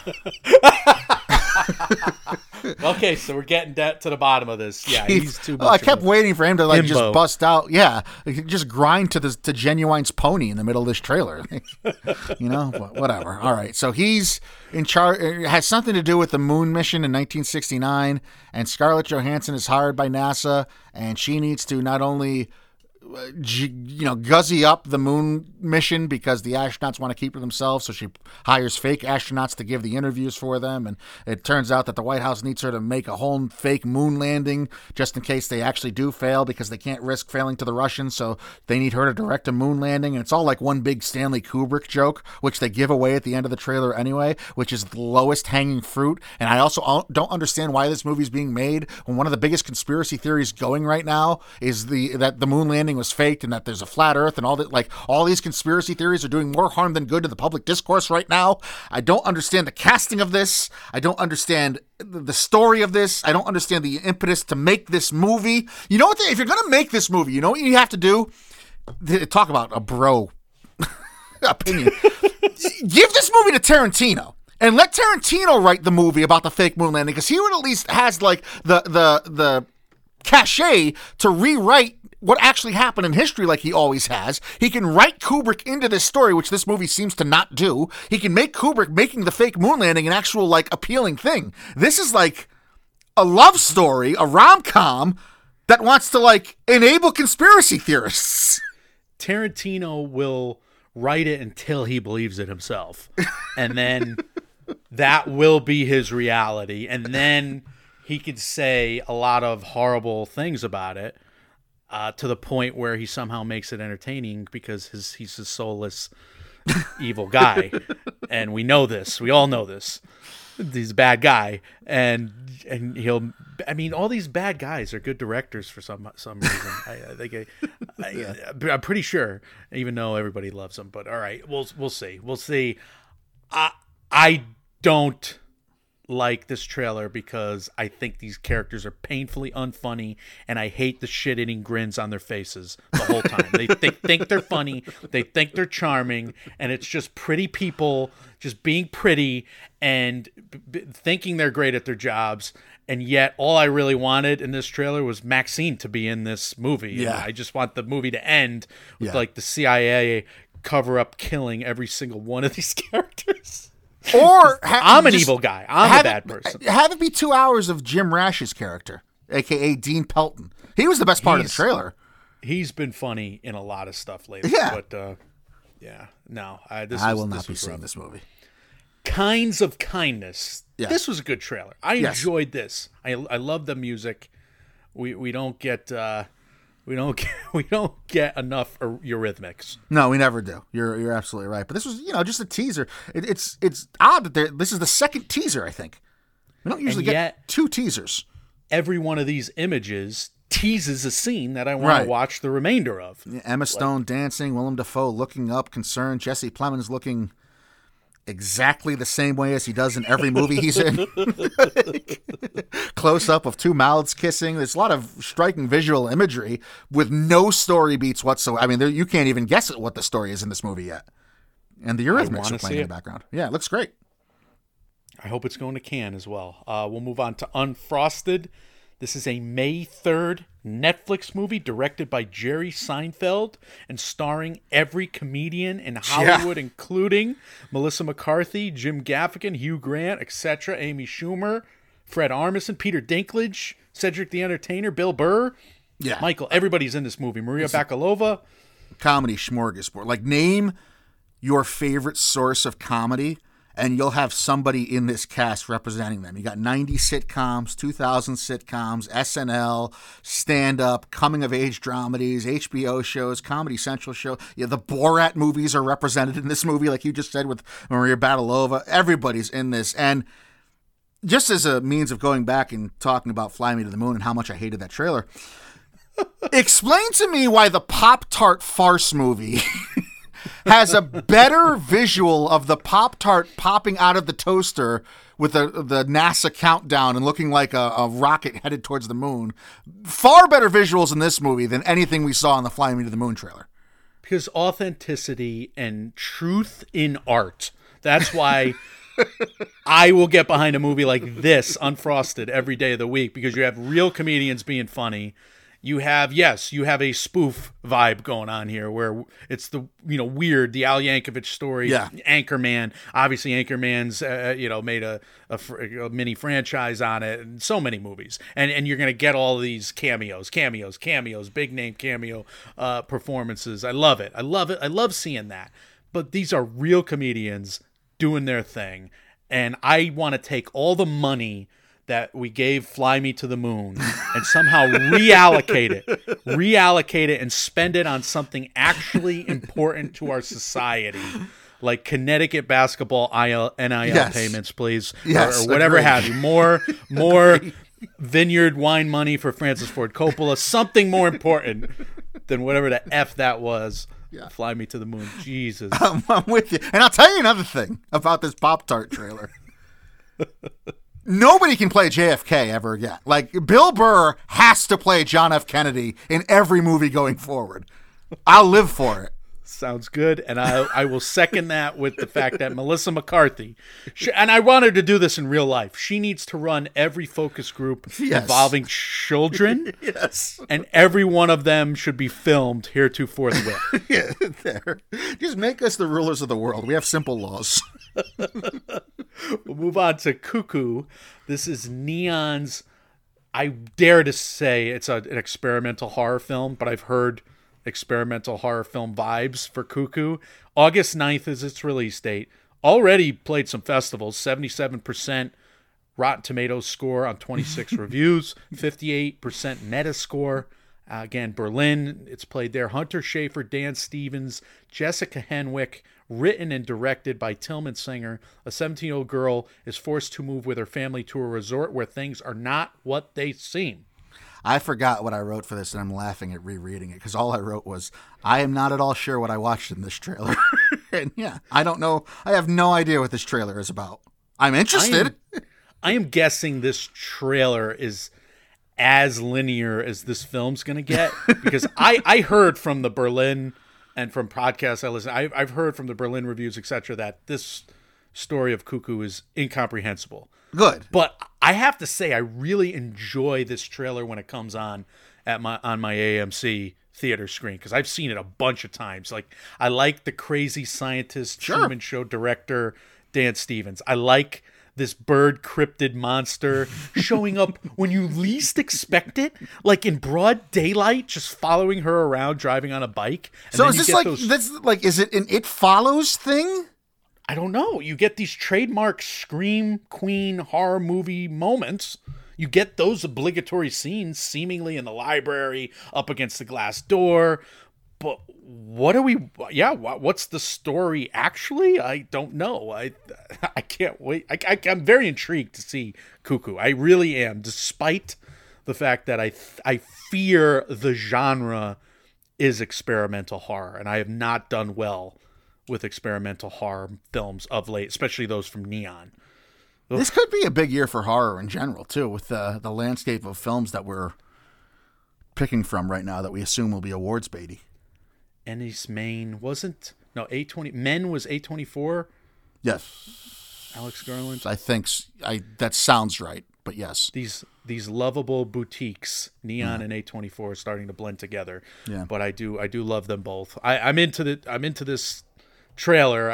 Okay, so we're getting to the bottom of this. Yeah, he's too much. I kept waiting for him to just himbo. bust out. Yeah, just grind to Genuine's pony in the middle of this trailer. Whatever. All right, so he's in charge. It has something to do with the moon mission in 1969, and Scarlett Johansson is hired by NASA, and she needs to not only guzzy up the moon mission because the astronauts want to keep it themselves, so she hires fake astronauts to give the interviews for them, and it turns out that the White House needs her to make a whole fake moon landing just in case they actually do fail, because they can't risk failing to the Russians, so they need her to direct a moon landing, and it's all like one big Stanley Kubrick joke, which they give away at the end of the trailer anyway, which is the lowest hanging fruit. And I also don't understand why this movie's being made when one of the biggest conspiracy theories going right now is that the moon landing was faked and that there's a flat earth, and all these conspiracy theories are doing more harm than good to the public discourse right now. I don't understand the casting of this. I don't understand the story of this. I don't understand the impetus to make this movie. You know what? If you're going to make this movie, you know what you have to do? Talk about a bro opinion. Give this movie to Tarantino and let Tarantino write the movie about the fake moon landing, because he would at least has like the cachet to rewrite what actually happened in history like he always has. He can write Kubrick into this story, which this movie seems to not do. He can make Kubrick making the fake moon landing an actual like appealing thing. This is like a love story, a rom-com that wants to like enable conspiracy theorists. Tarantino will write it until he believes it himself. And then that will be his reality. And then he could say a lot of horrible things about it, to the point where he somehow makes it entertaining because he's a soulless evil guy. And we know this. We all know this. He's a bad guy. And all these bad guys are good directors for some reason. I'm pretty sure, even though everybody loves them. But all right, we'll see. We'll see. I don't like this trailer because I think these characters are painfully unfunny, and I hate the shit-eating grins on their faces the whole time. They think they're funny, they think they're charming, and it's just pretty people just being pretty and thinking they're great at their jobs. And yet all I really wanted in this trailer was Maxine to be in this movie. Yeah. And I just want the movie to end with like the CIA cover-up killing every single one of these characters. Or I'm an evil guy. I'm a bad person. Have it be 2 hours of Jim Rash's character, a.k.a. Dean Pelton. He was the best part of the trailer. He's been funny in a lot of stuff lately. Yeah. But, no. I will not be seeing this movie. Kinds of Kindness. Yeah. This was a good trailer. I enjoyed this. I love the music. We don't get... We don't get enough Eurythmics. No, we never do. You're absolutely right. But this was, just a teaser. It's odd that this is the second teaser, I think. We don't usually get 2 teasers. Every one of these images teases a scene that I want to watch the remainder of. Emma Stone dancing, Willem Dafoe looking up, concerned, Jesse Plemons looking exactly the same way as he does in every movie he's in. Close up of 2 mouths kissing. There's a lot of striking visual imagery with no story beats whatsoever. I mean, you can't even guess what the story is in this movie yet. And the Eurythmics are playing in the background. Yeah, it looks great. I hope it's going to Cannes as well. We'll move on to Unfrosted. This is a May 3rd Netflix movie directed by Jerry Seinfeld and starring every comedian in Hollywood, including Melissa McCarthy, Jim Gaffigan, Hugh Grant, etc., Amy Schumer, Fred Armisen, Peter Dinklage, Cedric the Entertainer, Bill Burr. Yeah. Michael, everybody's in this movie. Maria Bakalova. Comedy smorgasbord. Like, name your favorite source of comedy, and you'll have somebody in this cast representing them. You got 90s sitcoms, 2000 sitcoms, SNL, stand-up, coming-of-age dramedies, HBO shows, Comedy Central show. Yeah, the Borat movies are represented in this movie, like you just said, with Maria Bakalova. Everybody's in this. And just as a means of going back and talking about Fly Me to the Moon and how much I hated that trailer, explain to me why the Pop-Tart farce movie has a better visual of the Pop-Tart popping out of the toaster with the NASA countdown and looking like a rocket headed towards the moon. Far better visuals in this movie than anything we saw in the Fly Me to the Moon trailer. Because authenticity and truth in art. That's why I will get behind a movie like this, Unfrosted, every day of the week, because you have real comedians being funny. You have a spoof vibe going on here where it's the, weird, the Al Yankovic story, Anchorman. Obviously, Anchorman's, made a mini franchise on it, and so many movies. And you're going to get all of these cameos, big name cameo performances. I love it. I love seeing that. But these are real comedians doing their thing. And I want to take all the money that we gave Fly Me to the Moon and somehow reallocate it and spend it on something actually important to our society, like Connecticut basketball NIL payments, please, or whatever have you. More Vineyard wine money for Francis Ford Coppola, something more important than whatever the F that was. Fly Me to the Moon. Jesus. I'm with you. And I'll tell you another thing about this Pop-Tart trailer. Nobody can play JFK ever again. Like, Bill Burr has to play John F. Kennedy in every movie going forward. I'll live for it. Sounds good, and I will second that with the fact that Melissa McCarthy, and I want her to do this in real life. She needs to run every focus group involving children, Yes. and every one of them should be filmed heretofore. Yeah, there. Just make us the rulers of the world. We have simple laws. We'll move on to Cuckoo. This is Neon's, I dare to say it's an experimental horror film, but I've heard experimental horror film vibes for Cuckoo. August 9th is its release date. Already played some festivals, 77% Rotten Tomatoes score on 26 reviews, 58% Metascore. Again, Berlin, it's played there. Hunter Schafer, Dan Stevens, Jessica Henwick, written and directed by Tillman Singer. A 17-year-old girl is forced to move with her family to a resort where things are not what they seem. I forgot what I wrote for this, and I'm laughing at rereading it because all I wrote was, I am not at all sure what I watched in this trailer. And yeah, I don't know. I have no idea what this trailer is about. I'm interested. I am guessing this trailer is as linear as this film's going to get because I heard from the Berlin and from podcasts I listen, I've heard from the Berlin reviews, etc., that this story of Cuckoo is incomprehensible. Good. But I have to say, I really enjoy this trailer when it comes on my AMC theater screen because I've seen it a bunch of times. Like, I like the crazy scientist, Truman Show director Dan Stevens. I like this bird cryptid monster showing up when you least expect it, like in broad daylight, just following her around driving on a bike. And So then is you this get like those- that's like is it an It Follows thing? I don't know. You get these trademark Scream Queen horror movie moments. You get those obligatory scenes seemingly in the library, up against the glass door. But what are we? Yeah, what's the story actually? I don't know. I can't wait. I'm very intrigued to see Cuckoo. I really am, despite the fact that I fear the genre is experimental horror, and I have not done well with experimental horror films of late, especially those from Neon. This could be a big year for horror in general too, with the landscape of films that we're picking from right now that we assume will be awards baity. Ennis Main wasn't A20 Men was A24. Yes, Alex Garland. I think that sounds right, but yes. These lovable boutiques, Neon and A24, are starting to blend together. Yeah. But I do love them both. I'm into this trailer.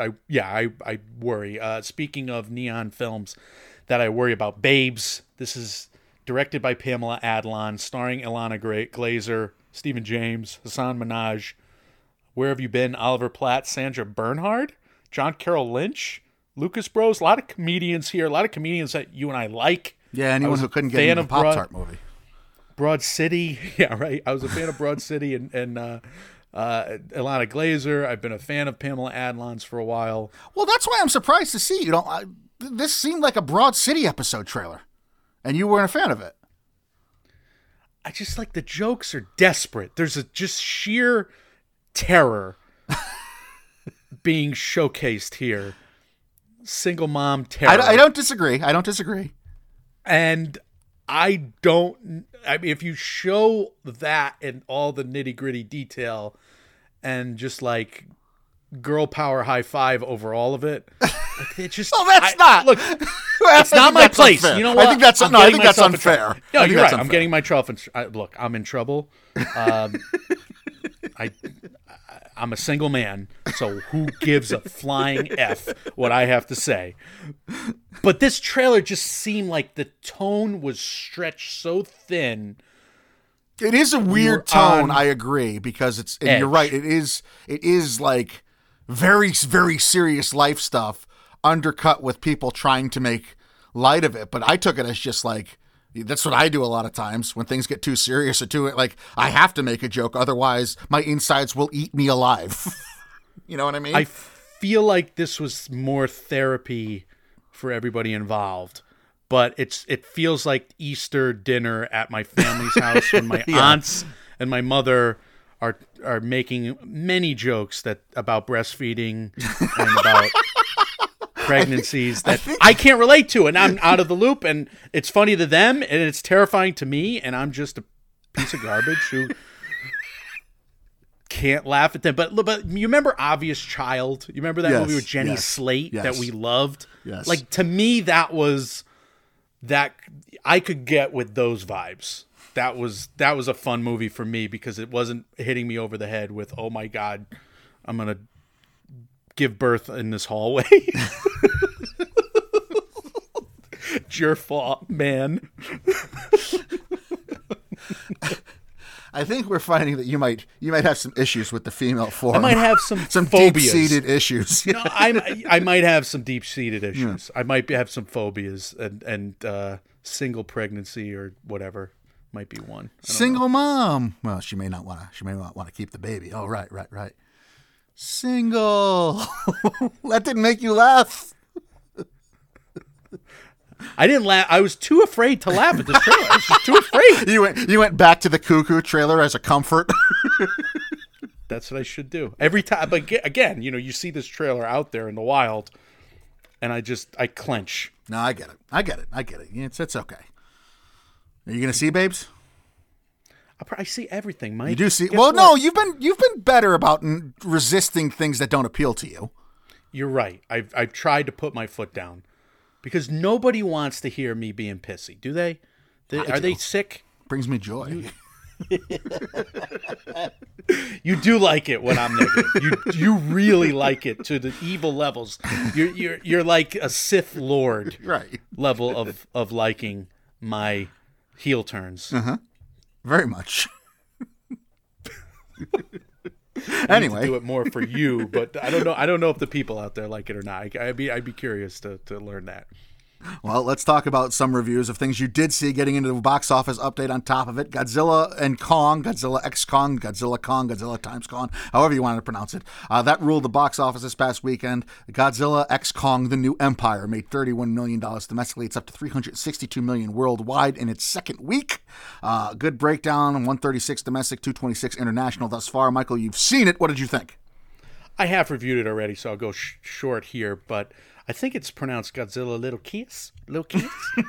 I worry. Speaking of Neon films that I worry about, Babes. This is directed by Pamela Adlon, starring Ilana Glazer, Stephen James, Hassan Minaj. Where Have You Been? Oliver Platt, Sandra Bernhard, John Carroll Lynch, Lucas Bros. A lot of comedians here. A lot of comedians that you and I like. Yeah, anyone who couldn't get into the Pop-Tart movie. Broad City. Yeah, right. I was a fan of Broad City and Ilana Glazer. I've been a fan of Pamela Adlon's for a while. Well, that's why I'm surprised to see you. This seemed like a Broad City episode trailer, and you weren't a fan of it. I just like the jokes are desperate. There's just sheer terror being showcased here. Single mom terror. I don't disagree. And I mean, if you show that in all the nitty gritty detail and just like girl power high five over all of it, like it just. Oh, that's not. Look, it's not my place. Unfair. You know what? I think that's I'm no. I getting think that's myself in trouble. unfair. No, I think you're that's right. I'm unfair. getting myself in. Look, I'm in trouble. I'm a single man, so who gives a flying F what I have to say? But this trailer just seemed like the tone was stretched so thin. It is a weird You're tone. on I agree because it's. And edge. you're right. It is like very very serious life stuff undercut with people trying to make light of it. But I took it as just like. That's what I do a lot of times when things get too serious or too like I have to make a joke, otherwise my insides will eat me alive. You know what I mean? I feel like this was more therapy for everybody involved, but it feels like Easter dinner at my family's house when my aunts and my mother are making many jokes about breastfeeding and about pregnancies that I can't relate to, and I'm out of the loop, and it's funny to them and it's terrifying to me, and I'm just a piece of garbage who can't laugh at them. But you remember Obvious Child? You remember that Yes, movie with Jenny yes, Slate yes. that we loved? Yes. Like, to me, that I could get with those vibes. That was a fun movie for me because it wasn't hitting me over the head with, oh my God, I'm going to give birth in this hallway. It's your fault, man. I think we're finding that you might have some issues with the female form. I might have some phobias. deep-seated issues. No, I might have some deep-seated issues. I might have some phobias, and single pregnancy or whatever might be one. I don't Single mom. Well, she may not want to keep the baby. Oh, right. Single. That didn't make you laugh. I didn't laugh. I was too afraid to laugh at this trailer. I was just too afraid. You went back to the Cuckoo trailer as a comfort. That's what I should do every time. But again, you see this trailer out there in the wild, and I clench. No, I get it. It's okay. Are you gonna see Babes? I see everything, Mike. You do see. Guess Well, what? no, you've been better about resisting things that don't appeal to you. You're right. I've tried to put my foot down because nobody wants to hear me being pissy, do they? Are they sick? Brings me joy. You do like it when I'm negative. You really like it to the evil levels. You're like a Sith Lord Right. level of liking my heel turns. Very much. I Anyway. do it more for you, but I don't know if the people out there like it or not. I'd be curious to learn that. Well, let's talk about some reviews of things you did see getting into the box office update on top of it. Godzilla and Kong, Godzilla X Kong, Godzilla Kong, Godzilla times Kong, however you want to pronounce it. That ruled the box office this past weekend. Godzilla X Kong, The New Empire, made $31 million domestically. It's up to $362 million worldwide in its second week. Good breakdown, 136 domestic, 226 international thus far. Michael, you've seen it. What did you think? I have reviewed it already, so I'll go short here, but I think it's pronounced Godzilla Little Kiss. Little Kiss?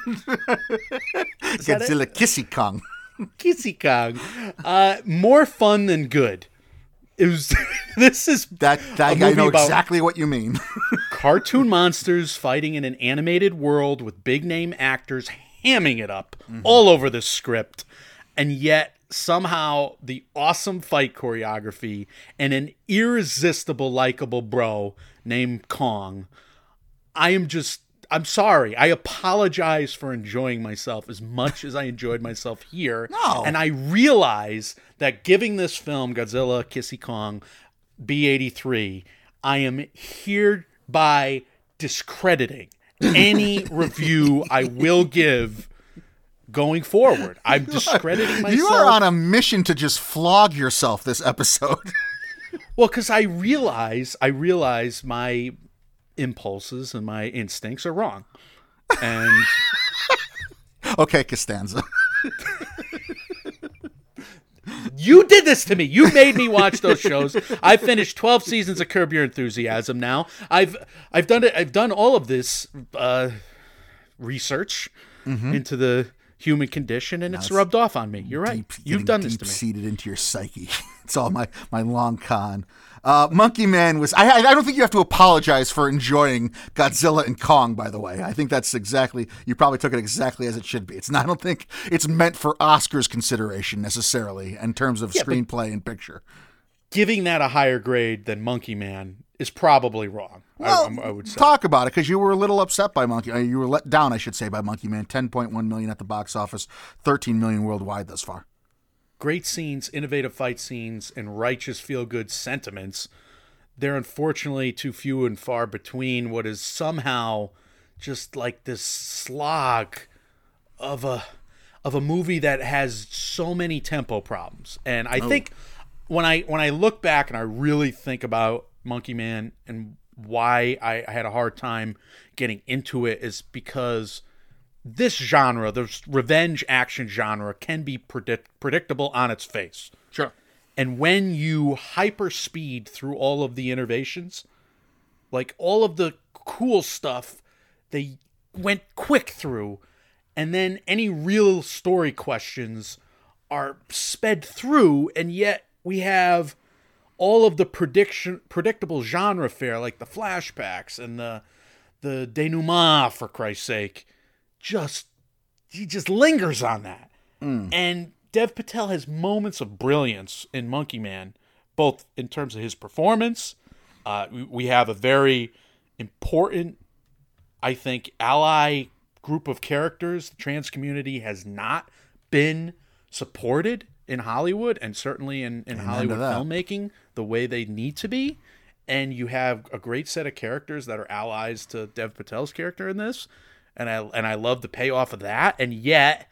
Godzilla Kissy Kong. Kissy Kong. More fun than good. It was. This is That a I movie know about exactly what you mean. cartoon monsters fighting in an animated world with big name actors hamming it up all over the script, and yet somehow the awesome fight choreography and an irresistible likable bro named Kong. I'm sorry. I apologize for enjoying myself as much as I enjoyed myself here. No. And I realize that giving this film, Godzilla Kissy Kong, B83, I am hereby discrediting any review I will give going forward. I'm discrediting myself. You are on a mission to just flog yourself this episode. Well, because I realize my impulses and my instincts are wrong. And Okay, Costanza. you did this to me. You made me watch those shows. I've finished 12 seasons of Curb Your Enthusiasm now. I've done it. I've done all of this research into the human condition, and it's rubbed off on me. You're right. You've done this to me. Deep-seated into your psyche. It's all my long con. Monkey Man was... I don't think you have to apologize for enjoying Godzilla and Kong, by the way. I think that's exactly... You probably took it exactly as it should be. I don't think it's meant for Oscars consideration, necessarily, in terms of screenplay and picture. Giving that a higher grade than Monkey Man is probably wrong. Well, I would say. talk about it, because you were a little upset by Monkey... You were let down, I should say, by Monkey Man. $10.1 million at the box office, $13 million worldwide thus far. Great scenes, innovative fight scenes, and righteous feel-good sentiments. They're unfortunately too few and far between what is somehow just like this slog of a movie that has so many tempo problems. And I think when I look back and I really think about Monkey Man and why I had a hard time getting into it is because this genre, the revenge action genre, can be predictable on its face. Sure. And when you hyperspeed through all of the innovations, like all of the cool stuff, they went quick through, and then any real story questions are sped through, and yet we have all of the predictable genre fare, like the flashbacks and the denouement, for Christ's sake, he just lingers on that. And Dev Patel has moments of brilliance in Monkey Man, both in terms of his performance. We have a very important, I think, ally group of characters. The trans community has not been supported in Hollywood, and certainly in Hollywood filmmaking the way they need to be. And you have a great set of characters that are allies to Dev Patel's character in this, and I love the payoff of that. And yet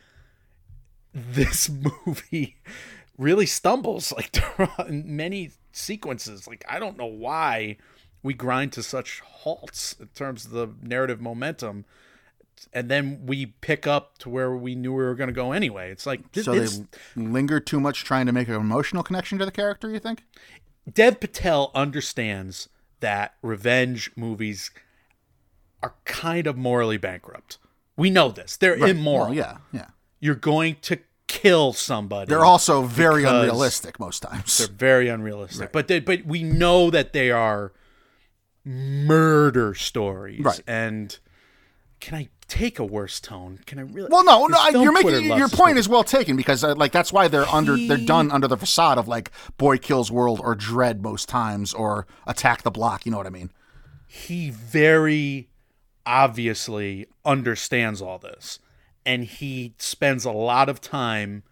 this movie really stumbles like in many sequences. Like, I don't know why we grind to such halts in terms of the narrative momentum, and then we pick up to where we knew we were going to go anyway. It's like, so they linger too much trying to make an emotional connection to the character, you think? Dev Patel understands that revenge movies are kind of morally bankrupt. We know this. They're immoral. Well, yeah. You're going to kill somebody. They're also very unrealistic most times. They're very unrealistic. Right. But we know that they are murder stories. Right. And can I take a worse tone? Can I really? Well, no. You're making Your point is well taken, because like that's why they're done under the facade of like Boy Kills World or Dread most times, or Attack the Block. You know what I mean? He very obviously understands all this, and he spends a lot of time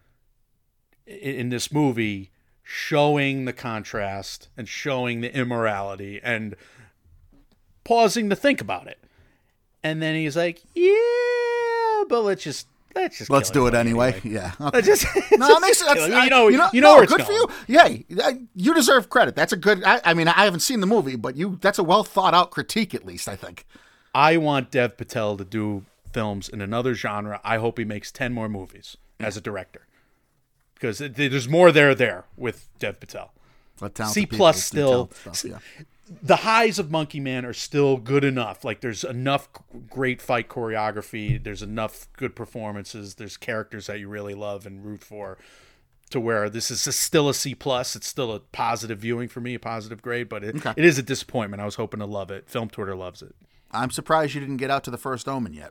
in this movie showing the contrast and showing the immorality and pausing to think about it. And then he's like, "Yeah, but let's do it anyway." Yeah. Okay. No, that makes sense. You know where it's good going. for you. Yeah, you deserve credit. That's a good. I mean, I haven't seen the movie, but that's a well thought out critique, at least I think. I want Dev Patel to do films in another genre. I hope he makes 10 more movies as a director, because there's more there with Dev Patel. C+ still. The highs of Monkey Man are still good enough. Like, there's enough great fight choreography. There's enough good performances. There's characters that you really love and root for, to where this is still a C+. It's still a positive viewing for me, a positive grade, but it is a disappointment. I was hoping to love it. Film Twitter loves it. I'm surprised you didn't get out to The First Omen yet.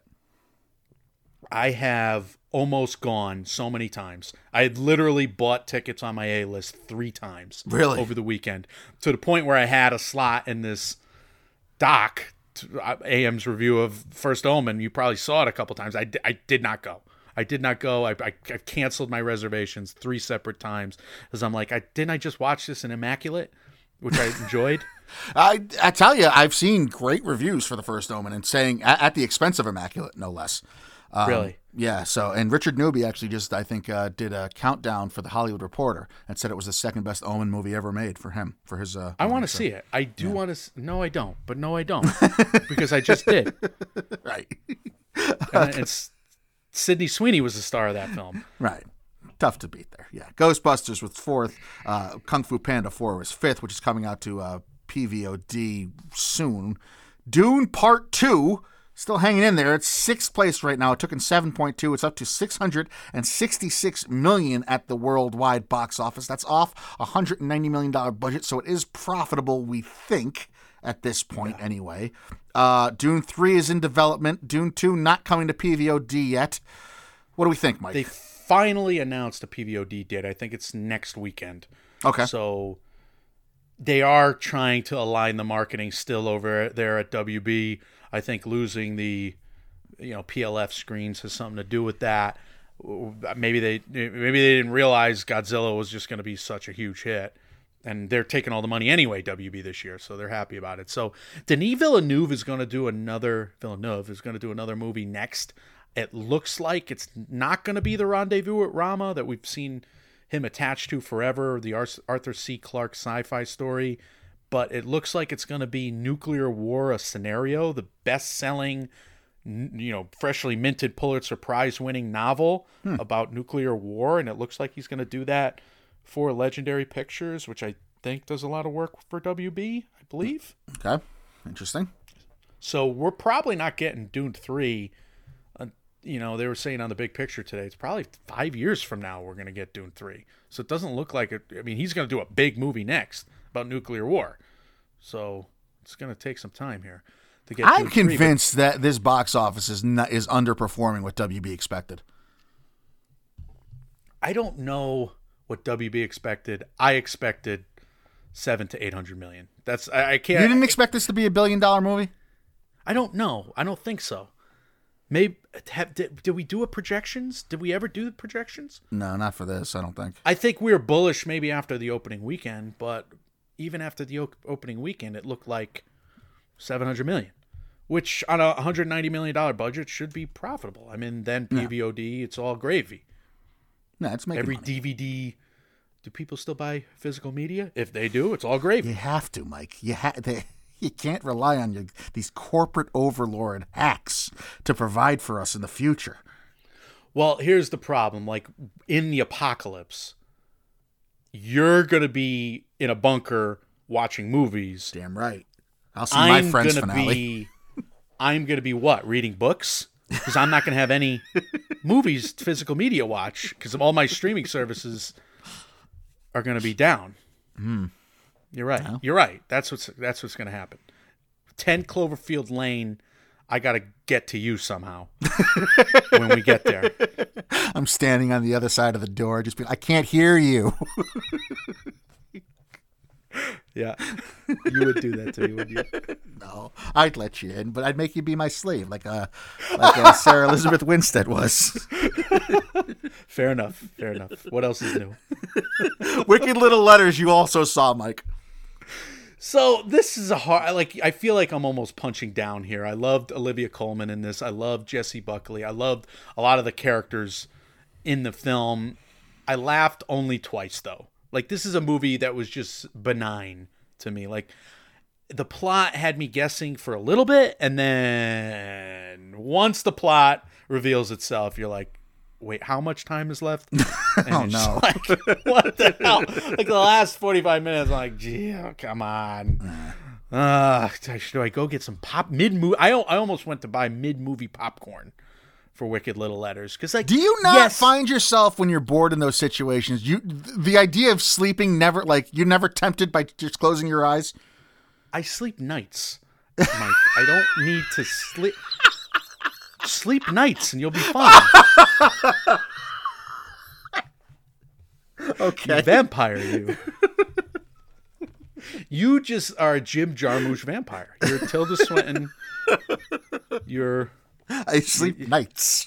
I have almost gone so many times. I had literally bought tickets on my A-list 3 times over the weekend, to the point where I had a slot in this doc, AM's review of First Omen. You probably saw it a couple times. I did not go. I canceled my reservations 3 separate times, because I'm like, didn't I just watch this in Immaculate, which I enjoyed? I tell you, I've seen great reviews for The First Omen, and saying at the expense of Immaculate, no less. Really? Yeah. So, and Richard Newby actually just, I think, did a countdown for the Hollywood Reporter and said it was the second best Omen movie ever made for him, for his. I want to see it. I do want to. No, I don't. But no, I don't, because I just did. Right. And it's Sydney Sweeney was the star of that film. Right. Tough to beat there. Yeah. Ghostbusters was 4th. Kung Fu Panda 4 was 5th, which is coming out to PVOD soon. Dune Part 2. Still hanging in there. It's 6th place right now. It took in 7.2. It's up to $666 million at the worldwide box office. That's off a $190 million budget, so it is profitable, we think, at this point anyway. Dune 3 is in development. Dune 2 not coming to PVOD yet. What do we think, Mike? They finally announced a PVOD date. I think it's next weekend. Okay. So they are trying to align the marketing still over there at WB. I think losing the, PLF screens has something to do with that. Maybe they didn't realize Godzilla was just going to be such a huge hit, and they're taking all the money anyway, WB, this year, so they're happy about it. So Denis Villeneuve is going to do another movie next. It looks like it's not going to be the Rendezvous at Rama that we've seen him attached to forever, the Arthur C. Clarke sci-fi story. But it looks like it's going to be Nuclear War, a Scenario, the best-selling, freshly minted Pulitzer Prize-winning novel about nuclear war, and it looks like he's going to do that for Legendary Pictures, which I think does a lot of work for WB, I believe. Okay, interesting. So we're probably not getting Dune 3 they were saying on the big picture today, it's probably 5 years from now we're going to get Dune 3. So it doesn't look like it. I mean, he's going to do a big movie next about nuclear war. So it's going to take some time here to get I'm Dune 3, but convinced that this box office is underperforming what WB expected. I don't know what WB expected. I expected 700 to 800 million. That's I can't. You didn't expect this to be $1 billion movie? I don't know. I don't think so. Maybe did we do a projections? Did we ever do projections? No, not for this, I don't think. I think we were bullish maybe after the opening weekend, but even after the opening weekend, it looked like 700 million, which on a $190 million budget should be profitable. I mean, then PVOD, it's all gravy. No, it's making Every money. DVD. Do people still buy physical media? If they do, it's all gravy. You have to, Mike. You can't rely on these corporate overlord hacks to provide for us in the future. Well, here's the problem. Like, in the apocalypse, you're going to be in a bunker watching movies. Damn right. I'll see my Friends gonna finale. I'm going to be what? Reading books? Because I'm not going to have any movies, physical media watch, because all my streaming services are going to be down. You're right. Well. You're right. That's what's going to happen. 10 Cloverfield Lane, I got to get to you somehow when we get there. I'm standing on the other side of the door, just being, I can't hear you. Yeah. You would do that to me, wouldn't you? No, I'd let you in, but I'd make you be my slave, like Sarah Elizabeth Winstead was. Fair enough. Fair enough. What else is new? Wicked Little Letters you also saw, Mike. So this is I feel like I'm almost punching down here. I loved Olivia Colman in this. I loved Jessie Buckley. I loved a lot of the characters in the film. I laughed only twice, though. Like, this is a movie that was just benign to me. Like, the plot had me guessing for a little bit, and then once the plot reveals itself, you're like, wait, how much time is left? And Oh, it's no. just like, what the hell? Like, the last 45 minutes, I'm like, gee, oh, come on. Do I go get some mid-movie? I almost went to buy mid-movie popcorn for Wicked Little Letters. Because, like, Do you not yes, find yourself when you're bored in those situations? The idea of sleeping you're never tempted by just closing your eyes? I sleep nights, Mike. I don't need to sleep. Sleep nights and you'll be fine. Okay. You vampire, you. You just are a Jim Jarmusch vampire. You're Tilda Swinton. You're... I sleep nights.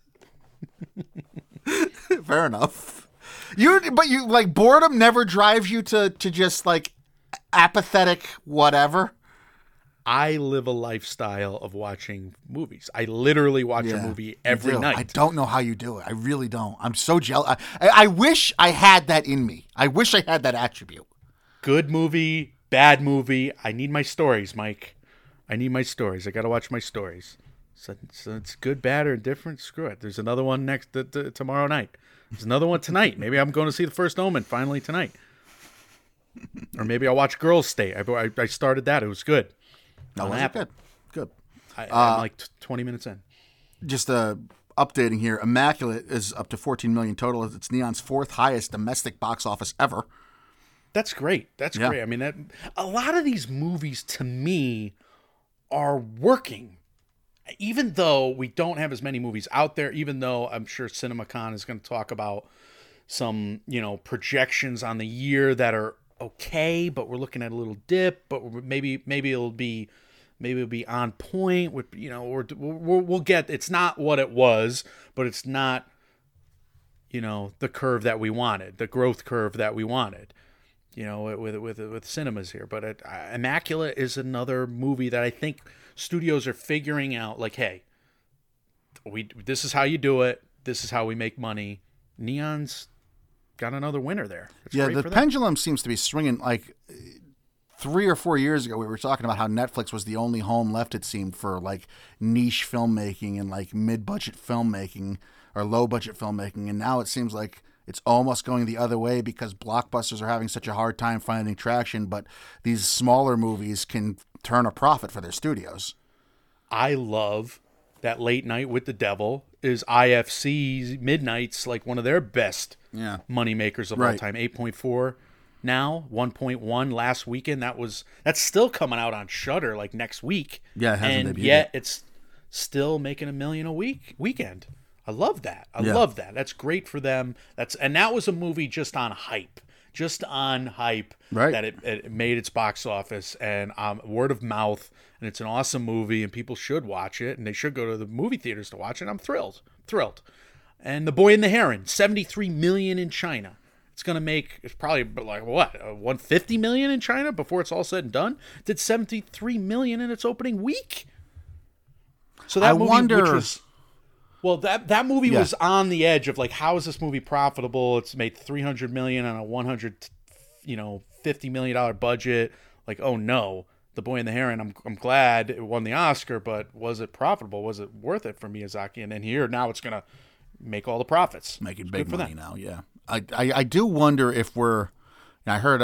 Fair enough. But like boredom never drives you to just like apathetic whatever. I live a lifestyle of watching movies. I literally watch a movie every You do. night. I don't know how you do it. I really don't. I'm so jealous. I wish I had that in me. I wish I had that attribute. Good movie, bad movie. I need my stories, Mike. I need my stories. I got to watch my stories. So it's good, bad, or different. Screw it. There's another one tomorrow night. There's another one tonight. Maybe I'm going to see The First Omen finally tonight. Or maybe I'll watch Girls State. I started that. It was good. No, On Apple. Good. I'm like 20 minutes in. Just updating here. Immaculate is up to 14 million total. It's Neon's fourth highest domestic box office ever. That's great. That's Yeah. great. I mean, a lot of these movies to me are working. Even though we don't have as many movies out there, even though I'm sure CinemaCon is going to talk about some, projections on the year that are okay, but we're looking at a little dip, but maybe it'll be on point with, or we'll get, it's not what it was, but it's not, the curve that we wanted, the growth curve that we wanted, with cinemas here. But Immaculate is another movie that I think studios are figuring out, like, hey, this is how you do it. This is how we make money. Neon's got another winner there. It's Yeah, great the for them. pendulum seems to be swinging. Like 3 or 4 years ago, we were talking about how Netflix was the only home left, it seemed, for like niche filmmaking and like mid-budget filmmaking or low-budget filmmaking. And now it seems like it's almost going the other way because blockbusters are having such a hard time finding traction, but these smaller movies can turn a profit for their studios. I love that Late Night with the Devil is IFC Midnight's like one of their best money makers of all time. 8.4 now, 1.1 last weekend. That's still coming out on Shudder like next week. Yeah, it hasn't and debuted yet yet. it's still making $1 million a weekend. I love that. I love that. That's great for them. And that was a movie just on hype. Right. That it made its box office and word of mouth, and it's an awesome movie, and people should watch it, and they should go to the movie theaters to watch it. I'm thrilled. And The Boy and the Heron, $73 million in China. It's going to make, it's probably like, what, $150 million in China before it's all said and done? It did $73 million in its opening week. So that movie, which was... Well, that movie was on the edge of like, how is this movie profitable? It's made $300 million on a $50 million budget. Like, oh no, The Boy and the Heron. I'm glad it won the Oscar, but was it profitable? Was it worth it for Miyazaki? And then now it's gonna make all the profits, Making big money now. Yeah, I do wonder if we're. I heard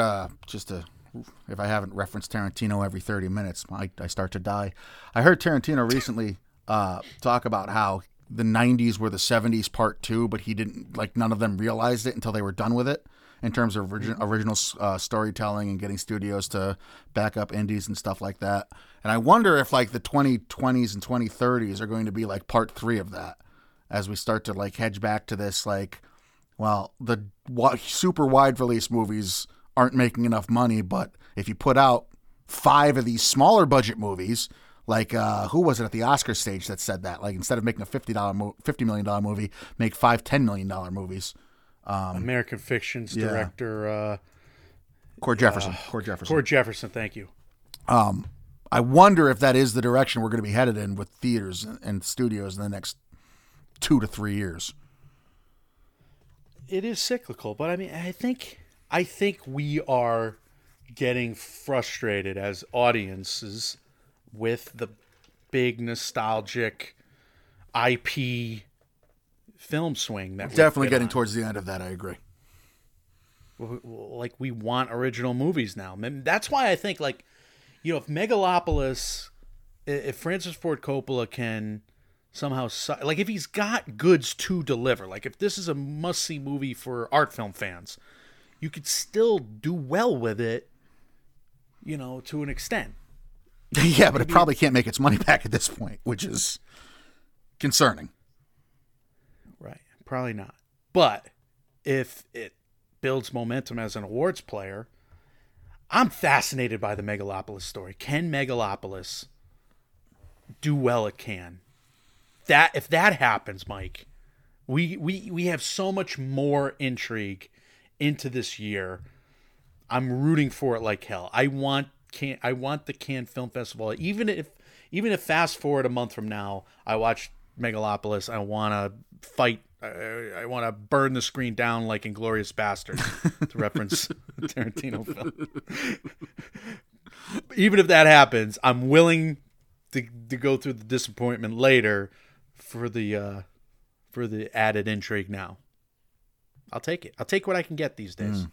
if I haven't referenced Tarantino every 30 minutes, I start to die. I heard Tarantino recently talk about how the 90s were the 70s part 2, but he didn't, like, none of them realized it until they were done with it in terms of original storytelling and getting studios to back up indies and stuff like that. And I wonder if, like, the 2020s and 2030s are going to be, like, part 3 of that as we start to, like, hedge back to this, like, well, the super wide release movies aren't making enough money, but if you put out 5 of these smaller budget movies, like, who was it at the Oscar stage that said that? Like, instead of making a $50 million movie, make 5 $10 million movies. American Fiction's director... Cord Jefferson. Cord Jefferson, thank you. I wonder if that is the direction we're going to be headed in with theaters and studios in the next 2 to 3 years. It is cyclical, but I mean, I think we are getting frustrated as audiences with the big nostalgic IP film swing that Definitely getting towards the end of that, I agree. Like, we want original movies now. That's why I think, like, you know, if Megalopolis, if Francis Ford Coppola can somehow, like, if he's got goods to deliver, like, if this is a must-see movie for art film fans, you could still do well with it, you know, to an extent. Yeah, but it probably can't make its money back at this point, which is concerning. Right. Probably not. But if it builds momentum as an awards player, I'm fascinated by the Megalopolis story. Can Megalopolis do well at Cannes? If that happens, Mike, we have so much more intrigue into this year. I'm rooting for it like hell. I want the Cannes Film Festival. Even if fast forward a month from now, I watch Megalopolis, I want to fight. I want to burn the screen down like Inglourious Basterds, to reference a Tarantino film. Even if that happens, I'm willing to go through the disappointment later for the added intrigue. Now, I'll take it. I'll take what I can get these days.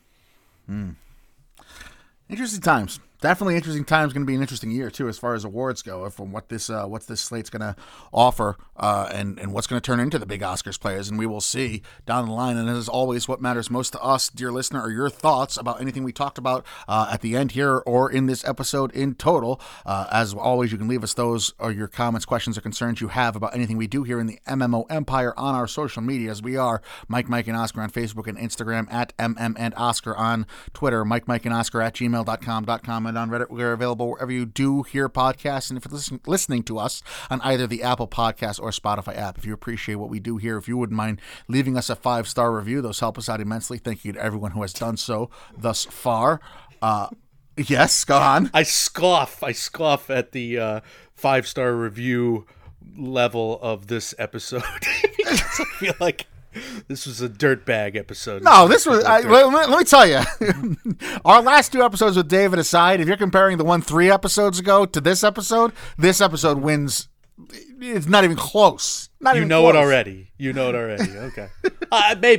Interesting times. Definitely interesting times. Going to be an interesting year too, as far as awards go, from what this slate's going to offer, and what's going to turn into the big Oscars players, and we will see down the line. And as always, what matters most to us, dear listener, are your thoughts about anything we talked about at the end here or in this episode in total. As always, you can leave us those or your comments, questions, or concerns you have about anything we do here in the MMO Empire on our social medias. We are Mike, and Oscar on Facebook and Instagram, at MM and Oscar on Twitter, Mike, and Oscar at gmail.com, and on Reddit. We're available wherever you do hear podcasts, and if you're listening to us on either the Apple Podcast or Spotify app, if you appreciate what we do here, if you wouldn't mind leaving us a 5-star review, those help us out immensely. Thank you to everyone who has done so thus far. Yes, go on. I scoff at the 5-star review level of this episode because I feel like this was a dirtbag episode. No, this was. Let me tell you, our last 2 episodes with David aside, if you're comparing the one 3 episodes ago to this episode wins. It's not even close. Not you even know close. it already. You know it already. Okay, maybe.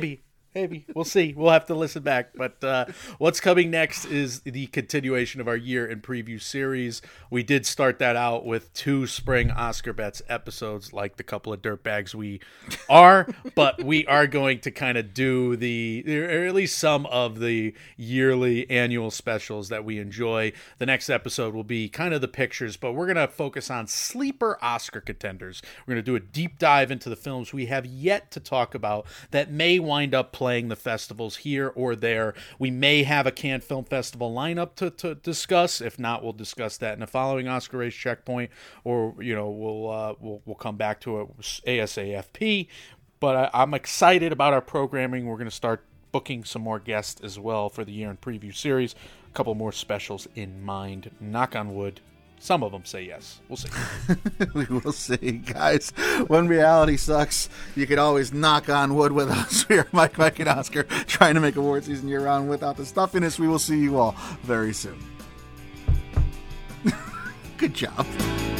Maybe. We'll see. We'll have to listen back. But what's coming next is the continuation of our year in preview series. We did start that out with 2 spring Oscar Bets episodes, like the couple of dirtbags we are. But we are going to kind of do or at least some of the yearly annual specials that we enjoy. The next episode will be kind of the pictures, but we're going to focus on sleeper Oscar contenders. We're going to do a deep dive into the films we have yet to talk about that may wind up playing the festivals here or there. We may have a Cannes Film Festival lineup to discuss. If not, we'll discuss that in the following Oscar race checkpoint, or we'll come back to it ASAFP. But I'm excited about our programming. We're going to start booking some more guests as well for the year in preview series. A couple more specials in mind. Knock on wood. Some of them say yes. We'll see. We will see, guys. When reality sucks, you can always knock on wood with us. We are Mike, and Oscar, trying to make award season year-round without the stuffiness. We will see you all very soon. Good job.